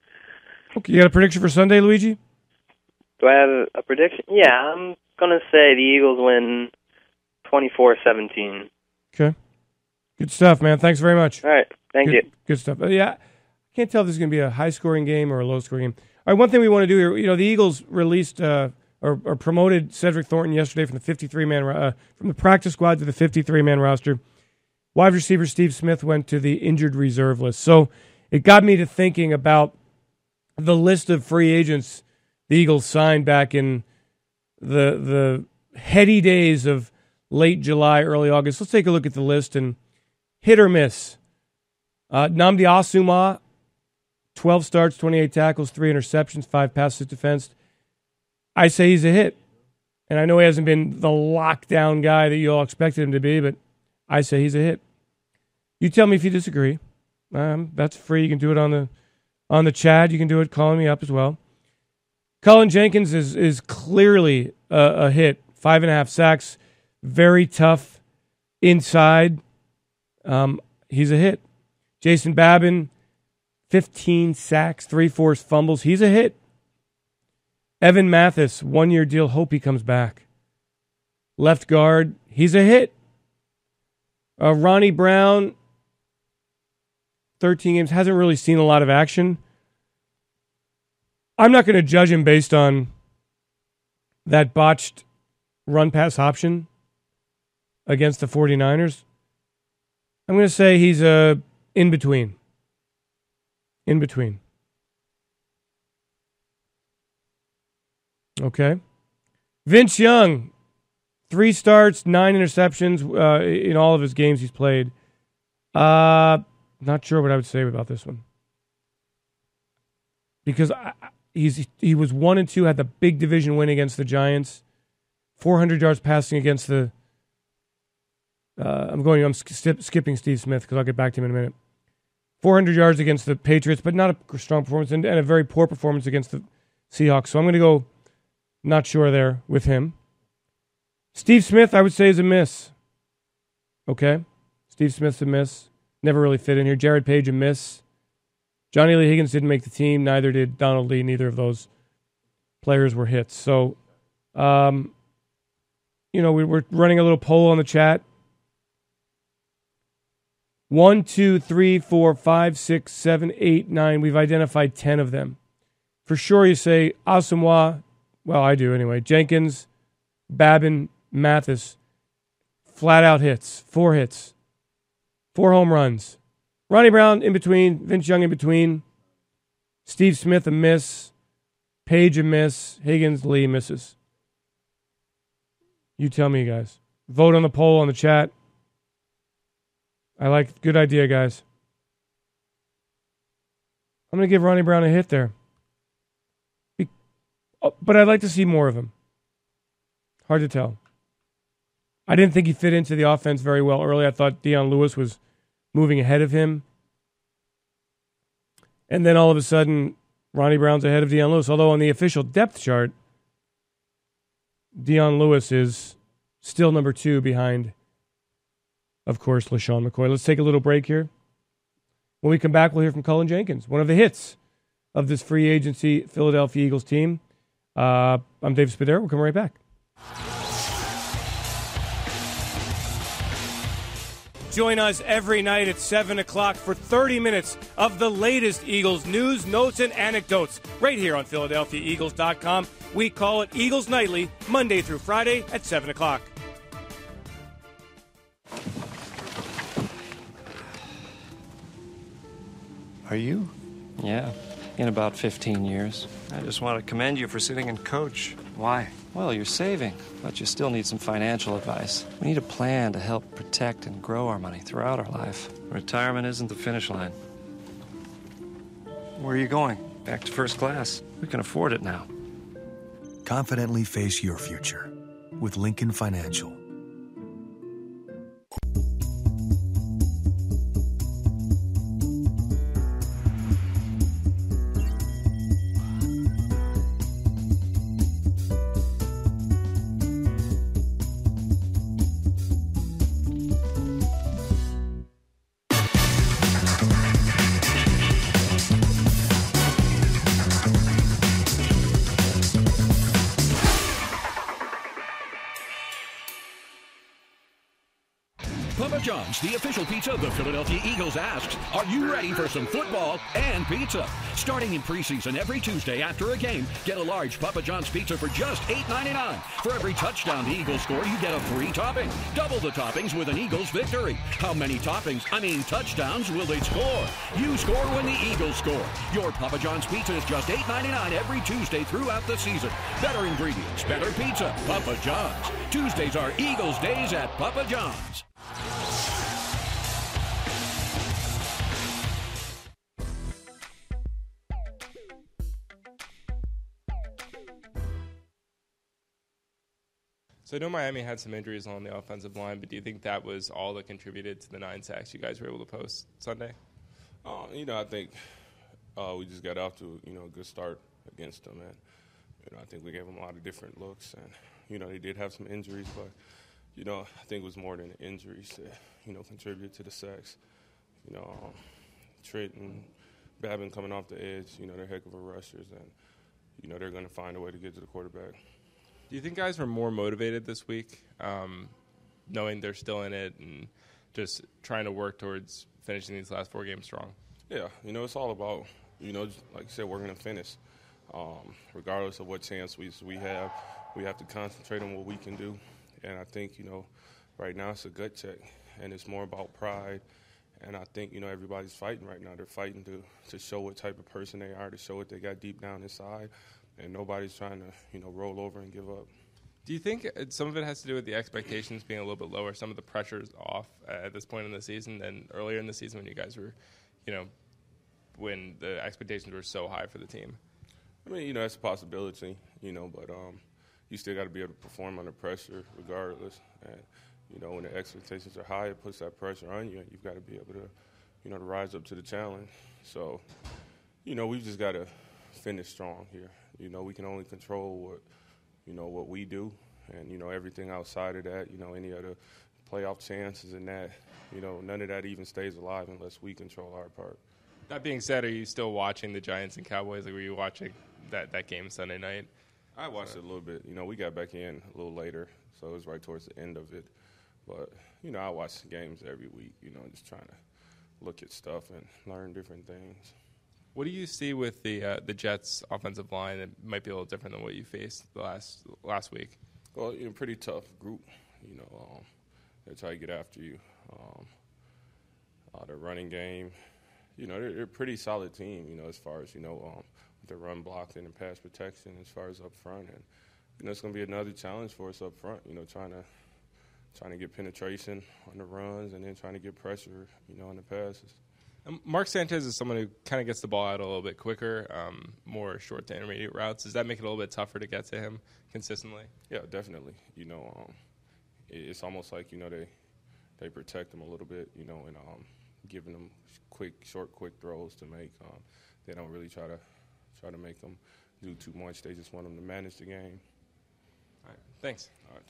Okay, you got a prediction for Sunday, Luigi? Do I have a, a prediction? Yeah, I'm gonna say the Eagles win twenty-four seventeen. Okay. Good stuff, man. Thanks very much. All right, thank good, you. Good stuff. Uh, yeah, I can't tell if this is going to be a high-scoring game or a low-scoring game. All right, one thing we want to do here, you know, the Eagles released uh, or, or promoted Cedric Thornton yesterday from the fifty-three man uh, from the practice squad to the fifty-three man roster. Wide receiver Steve Smith went to the injured reserve list. So it got me to thinking about the list of free agents the Eagles signed back in the the heady days of late July, early August. Let's take a look at the list and hit or miss. Uh, Nnamdi Asomugha, twelve starts, twenty-eight tackles, three interceptions, five passes defensed. I say he's a hit. And I know he hasn't been the lockdown guy that you all expected him to be, but I say he's a hit. You tell me if you disagree. Um, that's free. You can do it on the on the chat. You can do it calling me up as well. Cullen Jenkins is is clearly a, a hit. Five and a half sacks. Very tough inside. Um, he's a hit. Jason Babin, fifteen sacks, three forced fumbles. He's a hit. Evan Mathis, one-year deal. Hope he comes back. Left guard, he's a hit. Uh, Ronnie Brown, thirteen games, hasn't really seen a lot of action. I'm not going to judge him based on that botched run-pass option against the 49ers. I'm going to say he's a in-between. In-between. Okay. Vince Young, three starts, nine interceptions uh, in all of his games he's played. Uh, not sure what I would say about this one. Because I, he's he was one and two, had the big division win against the Giants, four hundred yards passing against the. Uh, I'm going. I'm skip, skipping Steve Smith because I'll get back to him in a minute. four hundred yards against the Patriots, but not a strong performance, and, and a very poor performance against the Seahawks. So I'm going to go. Not sure there with him. Steve Smith, I would say, is a miss. Okay, Steve Smith's a miss. Never really fit in here. Jared Page, a miss. Johnny Lee Higgins didn't make the team. Neither did Donald Lee. Neither of those players were hits. So, um, you know, we, we're running a little poll on the chat. One, two, three, four, five, six, seven, eight, nine. We've identified ten of them. For sure, you say Asomugha. Well, I do anyway. Jenkins, Babin, Mathis. Flat out hits. Four hits. Four home runs. Ronnie Brown in between. Vince Young in between. Steve Smith a miss. Page a miss. Higgins, Lee misses. You tell me, guys. Vote on the poll on the chat. I like good idea, guys. I'm going to give Ronnie Brown a hit there. Be- oh, but I'd like to see more of him. Hard to tell. I didn't think he fit into the offense very well early. I thought Dion Lewis was moving ahead of him. And then all of a sudden, Ronnie Brown's ahead of Dion Lewis. Although on the official depth chart, Dion Lewis is still number two behind, of course, LaShawn McCoy. Let's take a little break here. When we come back, we'll hear from Cullen Jenkins, one of the hits of this free agency Philadelphia Eagles team. Uh, I'm Dave Spadero. We'll come right back. Join us every night at seven o'clock for thirty minutes of the latest Eagles news, notes, and anecdotes right here on Philadelphia Eagles dot com. We call it Eagles Nightly, Monday through Friday at seven o'clock. Are you? Yeah, in about fifteen years. I just want to commend you for sitting in coach. Why? Well, you're saving, but you still need some financial advice. We need a plan to help protect and grow our money throughout our life. Retirement isn't the finish line. Where are you going? Back to first class. We can afford it now. Confidently face your future with Lincoln Financial. Papa John's, the official pizza of the Philadelphia Eagles, asks, are you ready for some football and pizza? Starting in preseason every Tuesday after a game, get a large Papa John's pizza for just eight ninety-nine. For every touchdown the Eagles score, you get a free topping. Double the toppings with an Eagles victory. How many toppings, I mean touchdowns, will they score? You score when the Eagles score. Your Papa John's pizza is just eight ninety-nine every Tuesday throughout the season. Better ingredients, better pizza, Papa John's. Tuesdays are Eagles days at Papa John's. So I know Miami had some injuries on the offensive line, but do you think that was all that contributed to the nine sacks you guys were able to post Sunday? Uh, you know, I think uh, we just got off to you know a good start against them, and you know I think we gave them a lot of different looks, and you know they did have some injuries, but you know I think it was more than the injuries that you know contributed to the sacks. You know, um, Trent and Babin coming off the edge, you know they're heck of a rushers, and you know they're going to find a way to get to the quarterback. Do you think guys were more motivated this week, um, knowing they're still in it and just trying to work towards finishing these last four games strong? Yeah, you know, it's all about, you know, like I said, we're going to finish. Um, regardless of what chance we we have, we have to concentrate on what we can do. And I think, you know, right now it's a gut check, and it's more about pride. And I think, you know, everybody's fighting right now. They're fighting to, to show what type of person they are, to show what they got deep down inside. And nobody's trying to, you know, roll over and give up. Do you think some of it has to do with the expectations being a little bit lower, some of the pressure's off at this point in the season than earlier in the season when you guys were, you know, when the expectations were so high for the team? I mean, you know, that's a possibility, you know, but um, you still got to be able to perform under pressure regardless. And, you know, when the expectations are high, it puts that pressure on you, and you've got to be able to, you know, to rise up to the challenge. So, you know, we've just got to finish strong here. You know, we can only control what, you know, what we do, and, you know, everything outside of that, you know, any other playoff chances and that, you know, none of that even stays alive unless we control our part. That being said, are you still watching the Giants and Cowboys? Like, were you watching that, that game Sunday night? I watched it a little bit. You know, we got back in a little later, so it was right towards the end of it. But, you know, I watch games every week, you know, just trying to look at stuff and learn different things. What do you see with the uh, the Jets' offensive line that might be a little different than what you faced the last last week? Well, you know, pretty tough group. You know, um, they try to get after you. Um, uh, their running game, you know, they're, they're a pretty solid team. You know, as far as you know, um, with their run blocking and pass protection, as far as up front, and you know, it's going to be another challenge for us up front. You know, trying to trying to get penetration on the runs and then trying to get pressure, you know, on the passes. Mark Sanchez is someone who kind of gets the ball out a little bit quicker, um, more short to intermediate routes. Does that make it a little bit tougher to get to him consistently? Yeah, definitely. You know, um, it's almost like, you know, they they protect him a little bit, you know, and um, giving them quick, short, quick throws to make. Um, they don't really try to try to make them do too much. They just want them to manage the game. All right, thanks. All right.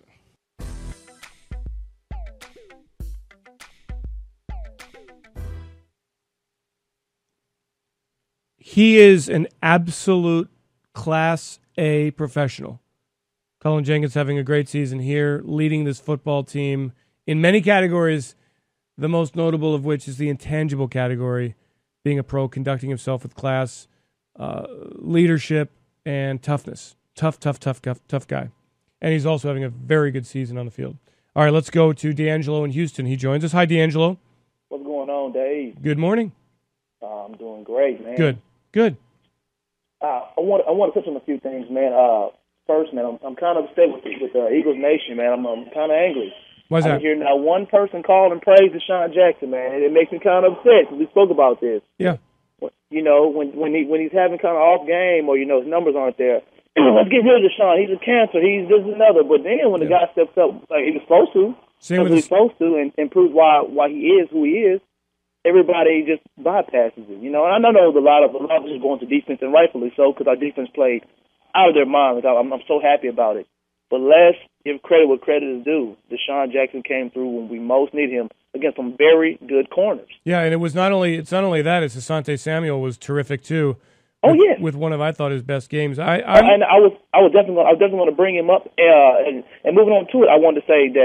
He is an absolute Class A professional. Cullen Jenkins having a great season here, leading this football team in many categories, the most notable of which is the intangible category, being a pro, conducting himself with class, uh, leadership, and toughness. Tough, tough, tough, tough, tough guy. And he's also having a very good season on the field. All right, let's go to D'Angelo in Houston. He joins us. Hi, D'Angelo. What's going on, Dave? Good morning. Uh, I'm doing great, man. Good. Good. Uh, I want I want to touch on a few things, man. Uh, first, man, I'm, I'm kind of upset with with the uh, Eagles Nation, man. I'm, I'm kind of angry. Why's I that? didn't hear not one person call and praise Deshaun Jackson, man. It, it makes me kind of upset because we spoke about this. Yeah. You know, when when he when he's having kind of off game or you know his numbers aren't there, let's get rid of Deshaun. He's a cancer. He's this and another. But then when the Yeah. guy steps up like he was supposed to, Same with what he's the- supposed to, and, and proves why why he is who he is. Everybody just bypasses it, you know. And I know a lot of a lot of just going to defense, and rightfully so, because our defense played out of their minds. I'm, I'm so happy about it. But let's give credit what credit is due. Deshaun Jackson came through when we most needed him against some very good corners. Yeah, and it was not only it's not only that, it's Asante Samuel was terrific too. Oh with, yeah, with one of I thought his best games. I I'm, and I was I was definitely I was definitely going to bring him up. Uh, and, and moving on to it, I wanted to say that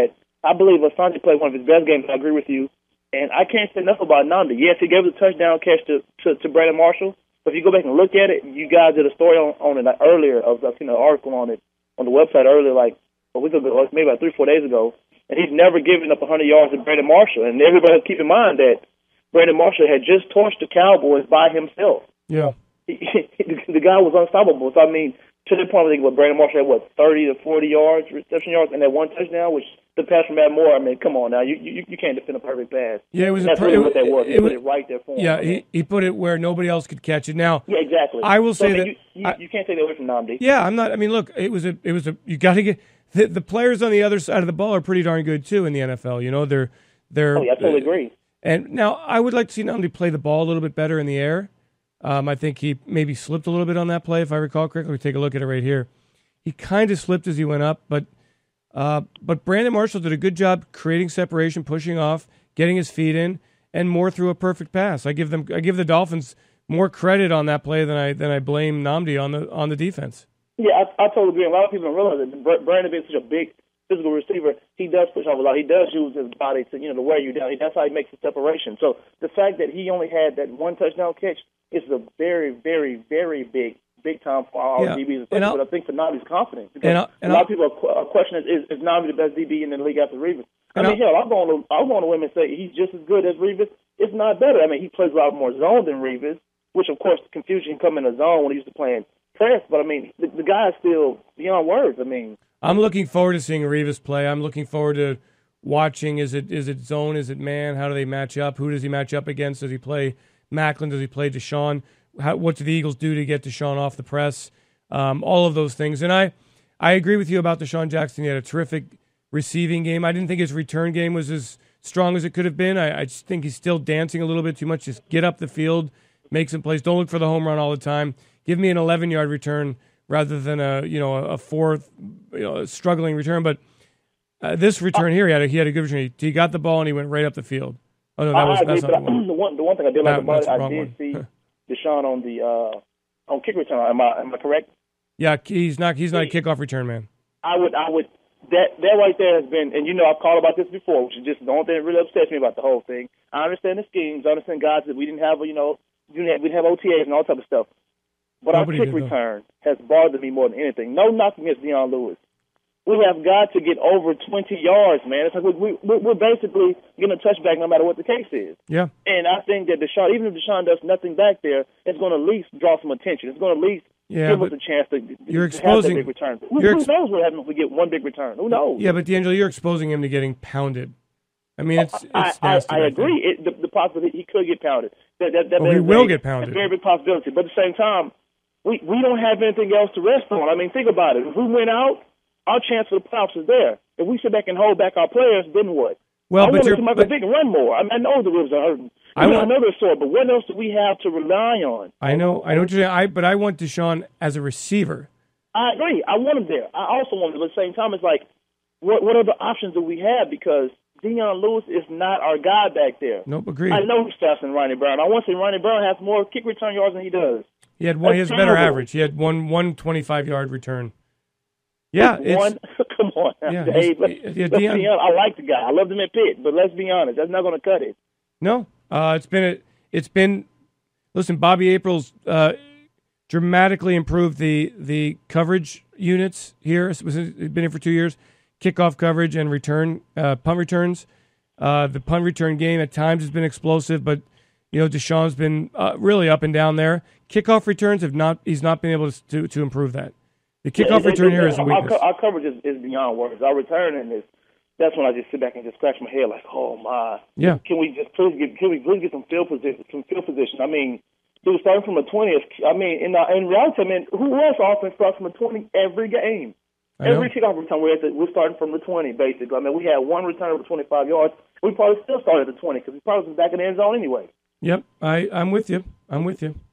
I believe Asante played one of his best games. I agree with you. And I can't say enough about Nnamdi. Yes, he gave the touchdown catch to, to, to Brandon Marshall. But if you go back and look at it, you guys did a story on, on it earlier. Of, I've seen an article on it on the website earlier, like a week ago, maybe about three, four days ago. And he's never given up one hundred yards to Brandon Marshall. And everybody has to keep in mind that Brandon Marshall had just torched the Cowboys by himself. Yeah. He, the guy was unstoppable. So, I mean, to the point, I think what Brandon Marshall had, what, thirty to forty yards, reception yards, and that one touchdown, which the pass from Matt Moore, I mean, come on now. You you, you can't defend a perfect pass. Yeah, it was and that's a per- really it, what that was. He it, put it, it right there for him. Yeah, he, he put it where nobody else could catch it. Now, yeah, exactly. I will so, say I mean, that you, you, I, you can't take that away from Nnamdi. Yeah, I'm not. I mean, look, it was a, it was a. You got to get the, the players on the other side of the ball are pretty darn good too in the N F L. You know, they're they're. Oh, yeah, I totally agree. And now I would like to see Nnamdi play the ball a little bit better in the air. Um, I think he maybe slipped a little bit on that play, if I recall correctly. We take a look at it right here. He kind of slipped as he went up, but uh, but Brandon Marshall did a good job creating separation, pushing off, getting his feet in, and more through a perfect pass. I give them, I give the Dolphins more credit on that play than I than I blame Nnamdi on the on the defense. Yeah, I, I totally agree. A lot of people don't realize that Brandon being such a big physical receiver, he does push off a lot. He does use his body to, you know, to wear you down. That's how he makes the separation. So the fact that he only had that one touchdown catch is a very, very, very big, big time for our Yeah. D Bs. And But I think for Nnamdi's confidence, because And I'll- and a lot I'll- of people are, qu- are questioning is, is Nnamdi the best D B in the league after Revis? I And mean, hell, I'll go on to, I'll go on to women and say he's just as good as Revis. It's not better. I mean, he plays a lot more zone than Revis, which of course the confusion come in the zone when he used to play in press. But I mean, the, the guy is still beyond words. I mean. I'm looking forward to seeing Revis play. I'm looking forward to watching. Is it is it zone? Is it man? How do they match up? Who does he match up against? Does he play Macklin? Does he play Deshaun? How, what do the Eagles do to get Deshaun off the press? Um, all of those things. And I, I agree with you about Deshaun Jackson. He had a terrific receiving game. I didn't think his return game was as strong as it could have been. I, I just think he's still dancing a little bit too much. Just get up the field, make some plays. Don't look for the home run all the time. Give me an eleven-yard return rather than a you know a fourth you know a struggling return. But uh, this return here, he had a, he had a good return. He, he got the ball and he went right up the field. Oh no, that I, was I agree, that's but not the I, one. the one the one thing I did like That- about that's it, the I wrong did one. see Deshaun on the uh, on kick return. Am I am I correct? Yeah, he's not he's not a kickoff return man. I would I would that that right there has been, and you know I've called about this before, which is just the only thing that really upsets me about the whole thing. I understand the schemes, I understand guys that we didn't have, you know, we didn't have, we didn't have O T As and all type of stuff. But Nobody our kick did, though. return has bothered me more than anything. No knock against Deion Lewis. We have got to get over twenty yards, man. It's like we, we, we're basically getting a touchback no matter what the case is. Yeah. And I think that Deshaun, even if Deshaun does nothing back there, it's going to at least draw some attention. It's going to at least Yeah, give us but a chance to, you're to exposing- have that big return. Who, you're who ex- knows what happens if we get one big return? Who knows? Yeah, but D'Angelo, you're exposing him to getting pounded. I mean, it's it's I, I, nasty. I back agree. It, the, the possibility he could get pounded. That, that, that, Well, he that is will a- get pounded. A very big possibility. But at the same time, we we don't have anything else to rest on. I mean, think about it. If we win out, our chance for the playoffs is there. If we sit back and hold back our players, then what? Well, I but want you're- to see Michael but- Vick run more. I, mean, I know the ribs are hurting. I I, mean, want- I know they're sore, but what else do we have to rely on? I know, I know what you're saying. I, but I want Deshaun as a receiver. I agree. I want him there. I also want him, but at the same time, it's like, what what other options do we have? Because Deion Lewis is not our guy back there. Nope, agreed. I know he's faster than Ronnie Brown. I want to say Ronnie Brown has more kick return yards than he does. He had one. He has That's a better terrible. average. He had one one twenty five yard return. Yeah, it's, One, come on. Yeah, hey, he's- let's, yeah, let's Deion- be honest. I like the guy. I loved him at Pitt, but let's be honest. That's not going to cut it. no. Uh, it's been a, it's been. Listen, Bobby April's uh, dramatically improved the the coverage units here. It's been here for two years. Kickoff coverage and return uh, punt returns. Uh, the punt return game at times has been explosive, but you know Deshaun's been uh, really up and down there. Kickoff returns have not. He's not been able to to, to improve that. The kickoff Yeah, it- return it- here is a our, weakness. Our, our coverage is, is beyond words. Our return in this, that's when I just sit back and just scratch my head like, oh my. Yeah. Can we just please get can we please get some field position? Some field position. I mean, dude, starting from the twentieth. I mean, in uh, in reality, I mean, who else offense starts from the twenty every game? I know. Every kickoff return, we're, at the, we're starting from the twenty, basically. I mean, we had one return over twenty-five yards. We probably still started at the twenty because we probably was back in the end zone anyway. Yep, I I'm with you. I'm with you.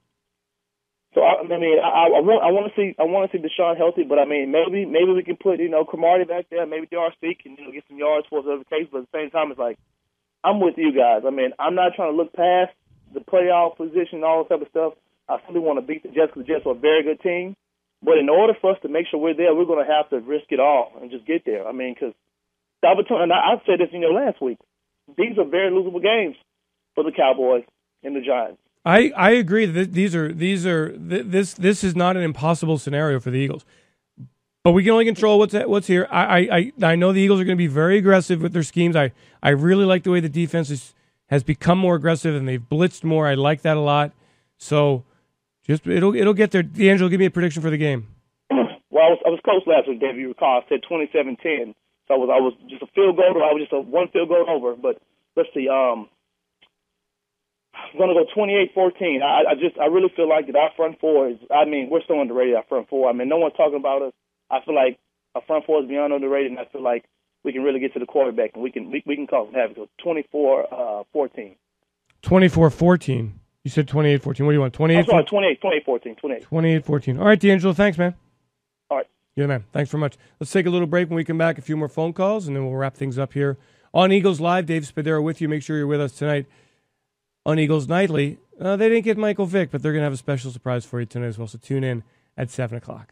So I, I mean, I, I want I want to see I want to see Deshaun healthy, but I mean, maybe maybe we can put you know Cromartie back there, maybe D R C can you know get some yards for us, whatever the case. But at the same time, it's like I'm with you guys. I mean, I'm not trying to look past the playoff position and all that type of stuff. I simply want to beat the Jets because the Jets are a very good team. But in order for us to make sure we're there, we're going to have to risk it all and just get there. I mean, because the opportunity, and I, I said this in your last week, these are very losable games for the Cowboys and the Giants. I, I agree that these are these are th- this this is not an impossible scenario for the Eagles, but we can only control what's what's here. I I, I know the Eagles are going to be very aggressive with their schemes. I, I really like the way the defense is, has become more aggressive and they've blitzed more. I like that a lot. So just it'll it'll get there. D'Angelo, give me a prediction for the game. Well, I was I was close last week, Dave. You recall I said twenty-seven ten. So I was I was just a field goal, or I was just a one field goal over. But let's see. Um. I'm going to go twenty-eight fourteen. I, I just, I really feel like that our front four is, I mean, we're so underrated, our front four. I mean, no one's talking about us. I feel like our front four is beyond underrated, and I feel like we can really get to the quarterback, and we can we, we can cause some havoc. So twenty-four fourteen. twenty-four fourteen. You said twenty-eight fourteen. What do you want, twenty-eight? I'm sorry, twenty-eight, twenty-eight fourteen. twenty-eight. twenty-eight fourteen. All right, D'Angelo, thanks, man. All right. Yeah, man. Thanks very much. Let's take a little break. When we come back, a few more phone calls, and then we'll wrap things up here on Eagles Live. Dave Spadaro with you. Make sure you're with us tonight on Eagles Nightly. Uh, they didn't get Michael Vick, but they're going to have a special surprise for you tonight as well, so tune in at seven o'clock.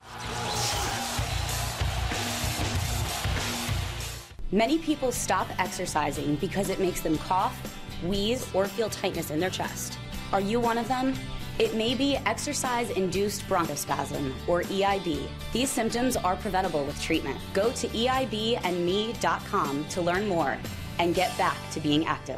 Many people stop exercising because it makes them cough, wheeze, or feel tightness in their chest. Are you one of them? It may be exercise-induced bronchospasm, or E I B. These symptoms are preventable with treatment. Go to E I B and me dot com to learn more and get back to being active.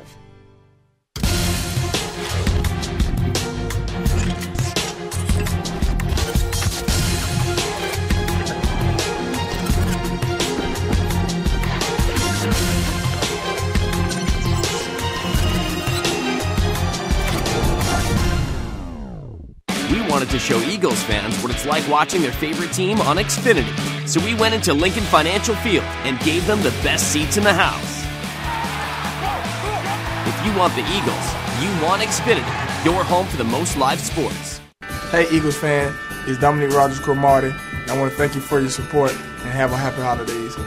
We wanted to show Eagles fans what it's like watching their favorite team on Xfinity. So we went into Lincoln Financial Field and gave them the best seats in the house. If you want the Eagles, you want Xfinity, your home for the most live sports. Hey Eagles fan, it's Dominic Rogers-Cromartie. I want to thank you for your support and have a happy holidays.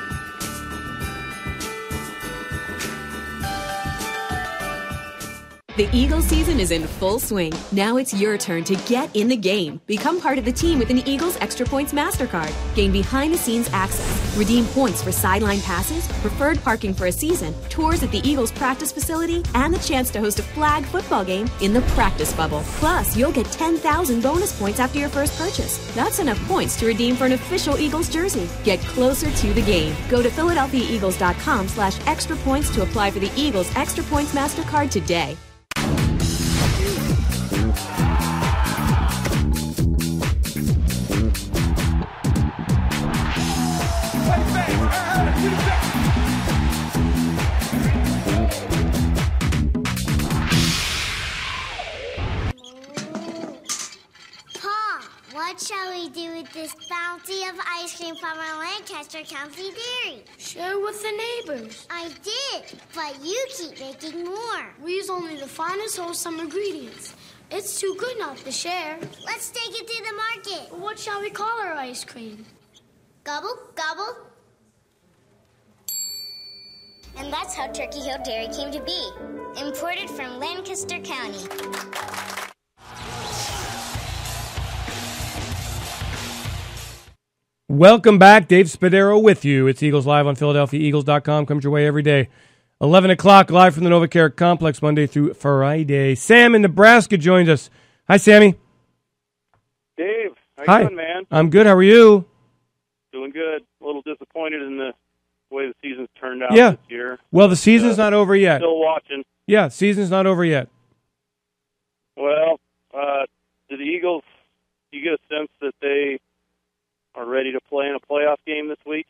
The Eagles season is in full swing. Now it's your turn to get in the game. Become part of the team with an Eagles Extra Points MasterCard. Gain behind-the-scenes access. Redeem points for sideline passes, preferred parking for a season, tours at the Eagles practice facility, and the chance to host a flag football game in the practice bubble. Plus, you'll get ten thousand bonus points after your first purchase. That's enough points to redeem for an official Eagles jersey. Get closer to the game. Go to Philadelphia Eagles dot com slash extra points to apply for the Eagles Extra Points MasterCard today. What shall we do with this bounty of ice cream from our Lancaster County dairy? Share with the neighbors. I did, but you keep making more. We use only the finest wholesome ingredients. It's too good not to share. Let's take it to the market. What shall we call our ice cream? Gobble, gobble. And that's how Turkey Hill Dairy came to be. Imported from Lancaster County. Welcome back. Dave Spadaro with you. It's Eagles Live on Philadelphia Eagles dot com. Comes your way every day. eleven o'clock live from the NovaCare Complex Monday through Friday. Sam in Nebraska joins us. Hi, Sammy. Dave, how Hi. you doing, man? I'm good. How are you? Doing good. A little disappointed in the way the season's turned out Yeah. this year. Well, the season's Uh, not over yet. Still watching. Yeah, season's not over yet. Well, uh, do the Eagles, do you get a sense that they are ready to play in a playoff game this week?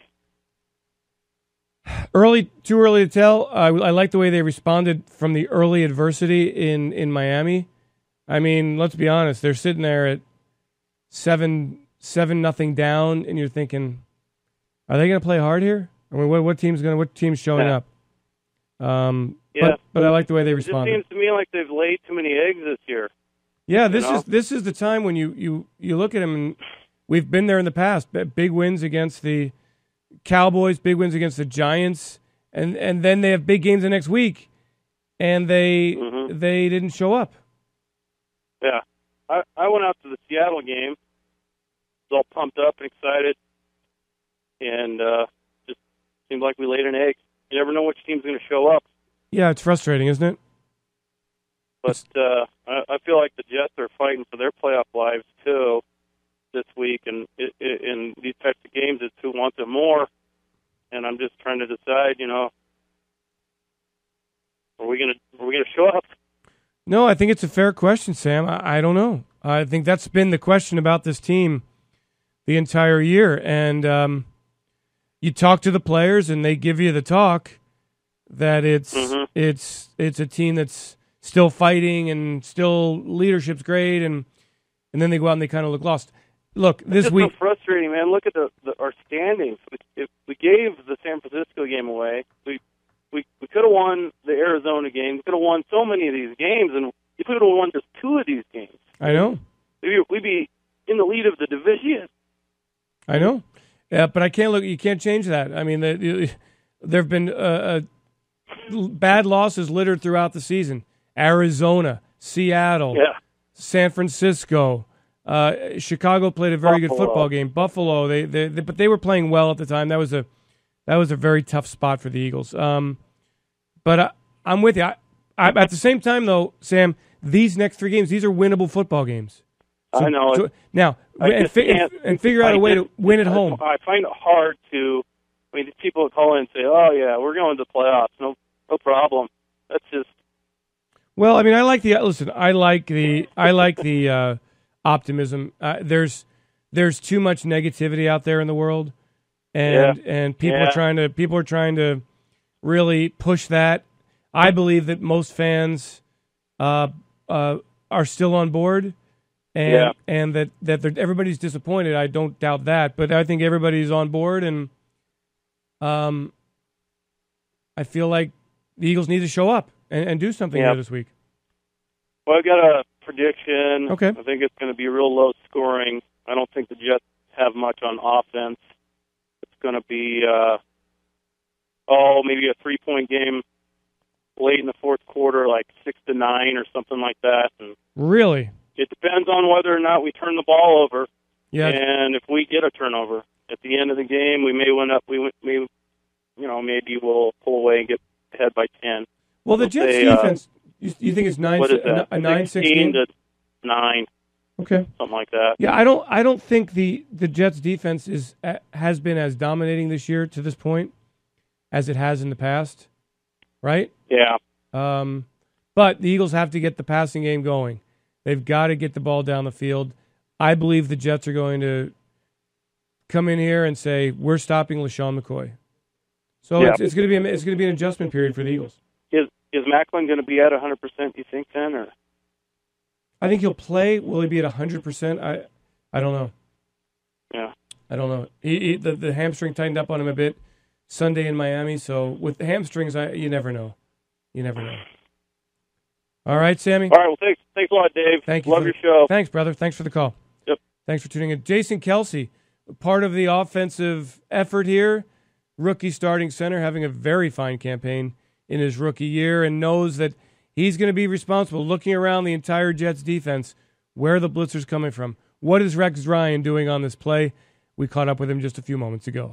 Early, too early to tell. I, I like the way they responded from the early adversity in, in Miami. I mean, let's be honest. They're sitting there at seven seven nothing down, and you're thinking, are they going to play hard here? I mean, what what team's going? What team's showing Yeah. up? Um, Yeah. but but I like the way they It just responded. seems to me like they've laid too many eggs this year. Yeah, this You know? is this is the time when you, you, you look at them, and we've been there in the past. B- Big wins against the Cowboys, big wins against the Giants, and, and then they have big games the next week, and they Mhm. they didn't show up. Yeah. I, I went out to the Seattle game. Was all pumped up and excited. And uh, just seems like we laid an egg. You never know which team's going to show up. Yeah, it's frustrating, isn't it? But uh, I, I feel like the Jets are fighting for their playoff lives, too, this week. And it, it, in these types of games, it's who wants it more. And I'm just trying to decide, you know, are we going to are we going to show up? No, I think it's a fair question, Sam. I, I don't know. I think that's been the question about this team the entire year. And um, you talk to the players, and they give you the talk that it's mm-hmm. it's it's a team that's still fighting and still leadership's great, and and then they go out and they kind of look lost. Look, this it's week so frustrating, man. Look at the, the our standings. If we gave the San Francisco game away, we we we could have won the Arizona game. We could have won so many of these games, and if we would have won just two of these games, I know we'd, we'd be in the lead of the division. I know, yeah, but I can't look. You can't change that. I mean, the, there have been uh, uh, bad losses littered throughout the season. Arizona, Seattle, yeah. San Francisco, uh, Chicago played a very Buffalo. good football game. Buffalo, they, they, they, but they were playing well at the time. That was a, that was a very tough spot for the Eagles. Um, but I, I'm with you. I, I, at the same time, though, Sam, these next three games, these are winnable football games. So, I know. So, now, I and, fi- and, and figure out I a way just, to win at home. I find it hard to. I mean, people call in and say, "Oh yeah, we're going to the playoffs. No, no problem." That's just. Well, I mean, I like the listen. I like the I like the uh, optimism. Uh, there's there's too much negativity out there in the world, and Yeah. and people Yeah. are trying to people are trying to really push that. I believe that most fans uh, uh, are still on board, and Yeah. and that that they're- everybody's disappointed. I don't doubt that, but I think everybody's on board, and um, I feel like the Eagles need to show up and, and do something Yeah. here this week. Well, I've got a prediction. Okay. I think it's going to be real low scoring. I don't think the Jets have much on offense. It's going to be, uh, oh, maybe a three-point game late in the fourth quarter, like six to nine or something like that. And Really? it depends on whether or not we turn the ball over. Yeah. And if we get a turnover at the end of the game, we may win up. We may, you know, maybe we'll pull away and get ahead by ten. Well, the We'll Jets say, uh, defense, you, you think it's nine, what is that? a nine six sixteen game? to nine. Okay. Something like that. Yeah, I don't. I don't think the, the Jets defense is uh, has been as dominating this year to this point as it has in the past, right? Yeah. Um, but the Eagles have to get the passing game going. They've got to get the ball down the field. I believe the Jets are going to come in here and say we're stopping LaShawn McCoy. So Yeah. it's, it's going to be a, it's going to be an adjustment period for the Eagles. Is is Macklin going to be at one hundred percent, do you think, then? Or? I think he'll play. Will he be at one hundred percent? I I don't know. Yeah. I don't know. He, he, the, the hamstring tightened up on him a bit Sunday in Miami. So with the hamstrings, I, you never know. You never know. All right, Sammy. All right, well, thanks, thanks a lot, Dave. Thank you. Love for your the- show. Thanks, brother. Thanks for the call. Yep. Thanks for tuning in. Jason Kelsey, part of the offensive effort here, rookie starting center, having a very fine campaign in his rookie year, and knows that he's going to be responsible, looking around the entire Jets defense, where are the blitzers coming from? What is Rex Ryan doing on this play? We caught up with him just a few moments ago.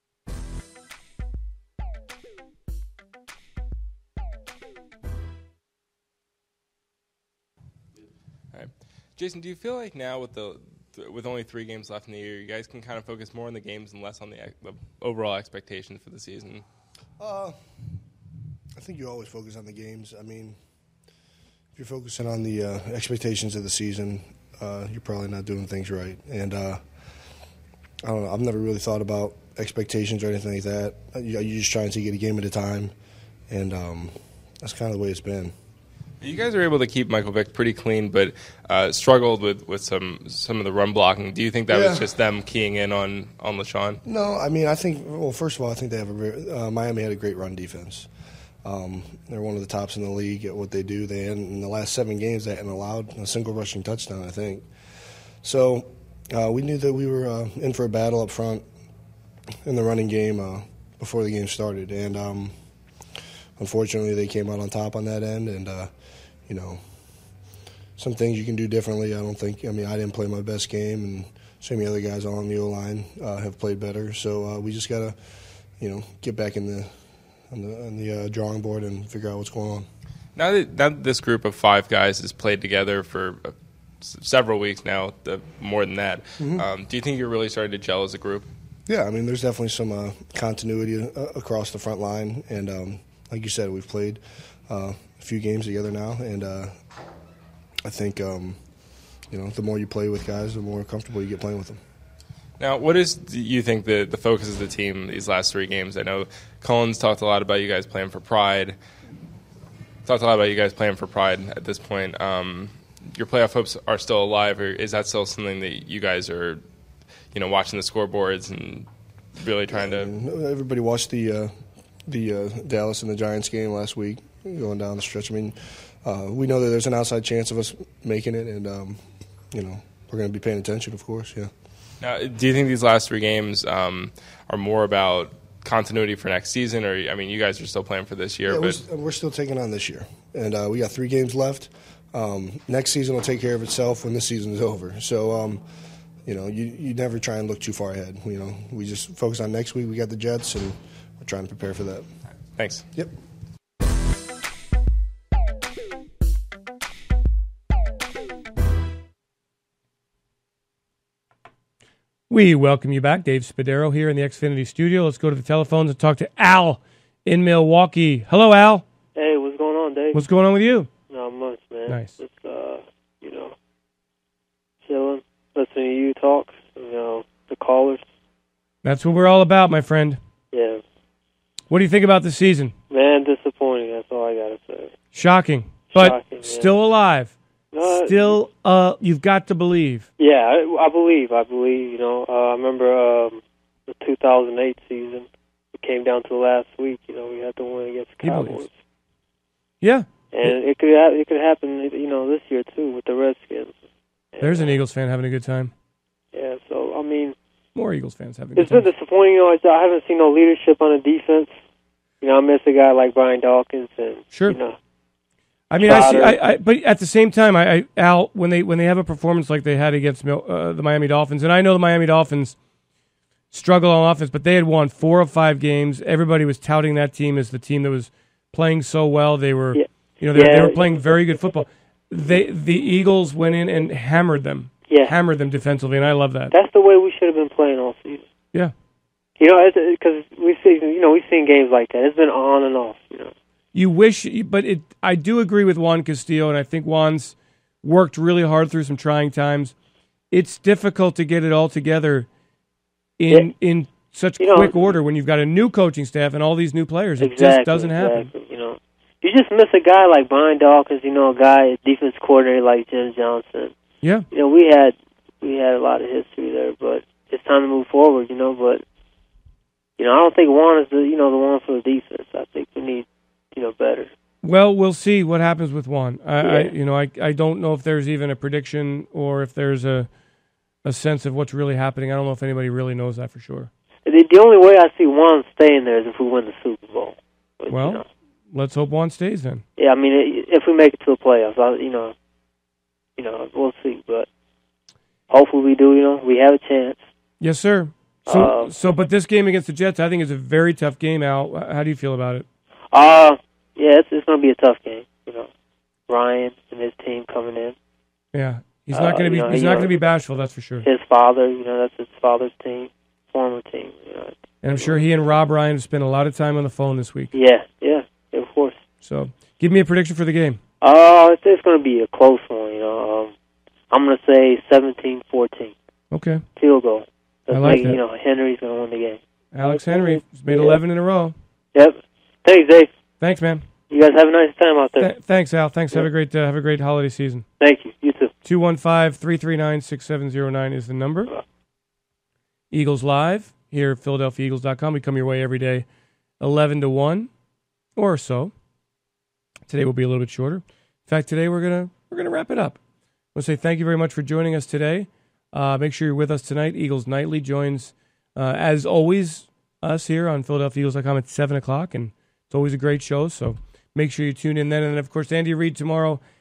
All right. Jason, do you feel like now with the th- with only three games left in the year, you guys can kind of focus more on the games and less on the, ex- the overall expectations for the season? Uh, I think you always focus on the games. I mean, if you're focusing on the uh, expectations of the season, uh, you're probably not doing things right. And uh, I don't know. I've never really thought about expectations or anything like that. You, you just try and take it a game at a time, and um, that's kind of the way it's been. You guys are able to keep Michael Vick pretty clean, but uh, struggled with, with some some of the run blocking. Do you think that Yeah. was just them keying in on, on LaShawn? No, I mean, I think, well, first of all, I think they have a very, uh, Miami had a great run defense. Um, they're one of the tops in the league at what they do. They had, in the last seven games, they hadn't allowed a single rushing touchdown, I think. So uh, we knew that we were uh, in for a battle up front in the running game uh, before the game started. And um, unfortunately, they came out on top on that end. And, uh, you know, some things you can do differently. I don't think, I mean, I didn't play my best game, and some of the other guys on the O-line uh, have played better. So uh, we just got to, you know, get back in the on the, on the uh, drawing board and figure out what's going on. Now that, now that this group of five guys has played together for uh, s- several weeks now, the, more than that, Mhm. um, do you think you're really starting to gel as a group? Yeah, I mean, there's definitely some uh, continuity uh, across the front line, and um, like you said, we've played uh, a few games together now, and uh, I think um, you know, the more you play with guys, the more comfortable you get playing with them. Now, what is, do you think, the, the focus of the team these last three games? I know Cullen's talked a lot about you guys playing for pride. Talked a lot about you guys playing for pride at this point. Um, your playoff hopes are still alive, or is that still something that you guys are, you know, watching the scoreboards and really trying to? Everybody watched the uh, the uh, Dallas and the Giants game last week, going down the stretch. I mean, uh, we know that there's an outside chance of us making it, and um, you know, we're going to be paying attention, of course. Yeah. Now, do you think these last three games um, are more about continuity for next season, or I mean, you guys are still playing for this year? Yeah, but we're, we're still taking on this year, and uh, we got three games left. Um, next season will take care of itself when this season is over. So, um, you know, you you never try and look too far ahead. You know, we just focus on next week. We got the Jets, and we're trying to prepare for that. Thanks. Yep. We welcome you back. Dave Spadaro here in the Xfinity studio. Let's go to the telephones and talk to Al in Milwaukee. Hello, Al. Hey, what's going on, Dave? What's going on with you? Not much, man. Nice. Just, uh, you know, chilling, listening to you talk, you know, the callers. That's what we're all about, my friend. Yeah. What do you think about the season? Man, disappointing. That's all I got to say. Shocking, but Shocking, yeah. still alive. No, Still, uh, you've got to believe. Yeah, I, I believe. I believe, you know. Uh, I remember um, the two thousand eight season. It came down to the last week. You know, we had to win against the He Cowboys. believes. Yeah. And it could ha- it could happen, you know, this year, too, with the Redskins. There's an Eagles fan having a good time. Yeah, so, I mean, More Eagles fans having a it's good been time. disappointing. You know, I I haven't seen no leadership on the defense. You know, I miss a guy like Brian Dawkins, and Sure. you know, I mean, I see, Trotter. I, I, but at the same time, I, I, Al, when they when they have a performance like they had against Mil- uh, the Miami Dolphins, and I know the Miami Dolphins struggle on offense, but they had won four of five games. Everybody was touting that team as the team that was playing so well. They were, Yeah. you know, they, they Yeah. were playing very good football. They the Eagles went in and hammered them, Yeah. hammered them defensively, and I love that. that's the way we should have been playing all season. Yeah. You know, because we see, you know, we've seen games like that. It's been on and off. You know, You wish, but it. I do agree with Juan Castillo, and I think Juan's worked really hard through some trying times. It's difficult to get it all together in in such You know- quick order when you've got a new coaching staff and all these new players. It exactly, just doesn't happen. exactly, You know, you just miss a guy like Brian Dawkins. You know, a guy, a defense coordinator like Jim Johnson. Yeah. You know, we had we had a lot of history there, but it's time to move forward. You know, but you know, I don't think Juan is the you know the one for the defense. I think we need you know better. Well, we'll see what happens with Juan. I, I Yeah. you know, I I don't know if there's even a prediction or if there's a a sense of what's really happening. I don't know if anybody really knows that for sure. The, the only way I see Juan staying there is if we win the Super Bowl. But, Well, you know, let's hope Juan stays then. yeah, I mean, i- if we make it to the playoffs, I, you know, you know, we'll see. But hopefully we do. You know, we have a chance. Yes, sir. So, Uh, so, but this game against the Jets, I think, is a very tough game. Al, how do you feel about it? Uh, yeah, it's, it's going to be a tough game. You know, Ryan and his team coming in. Yeah, he's Uh, not going to be. you know, he's you not know, going to be bashful. That's for sure. His father, you know, that's his father's team, former team. You know. And I'm sure he and Rob Ryan have spent a lot of time on the phone this week. Yeah, yeah, of course. So, give me a prediction for the game. Uh, it's, it's going to be a close one. You know, um, I'm going to say seventeen fourteen. Okay. Field goal. I Let's like make, that. You know, Henry's going to win the game. Alex Henry has made Yeah. eleven in a row. Yep. Thanks, Dave. Thanks, man. You guys have a nice time out there. Th- thanks, Al. Thanks. Have Yeah. a great uh, have a great holiday season. Thank you. You too. two one five, three three nine, six seven zero nine is the number. Eagles Live here at Philadelphia Eagles dot com. We come your way every day, eleven to one or so. Today will be a little bit shorter. In fact, today we're gonna we're gonna wrap it up. I want to say thank you very much for joining us today. Uh, make sure you're with us tonight. Eagles Nightly joins, uh, as always, us here on Philadelphia Eagles dot com at seven o'clock, and it's always a great show, so make sure you tune in then. And then, of course, Andy Reid tomorrow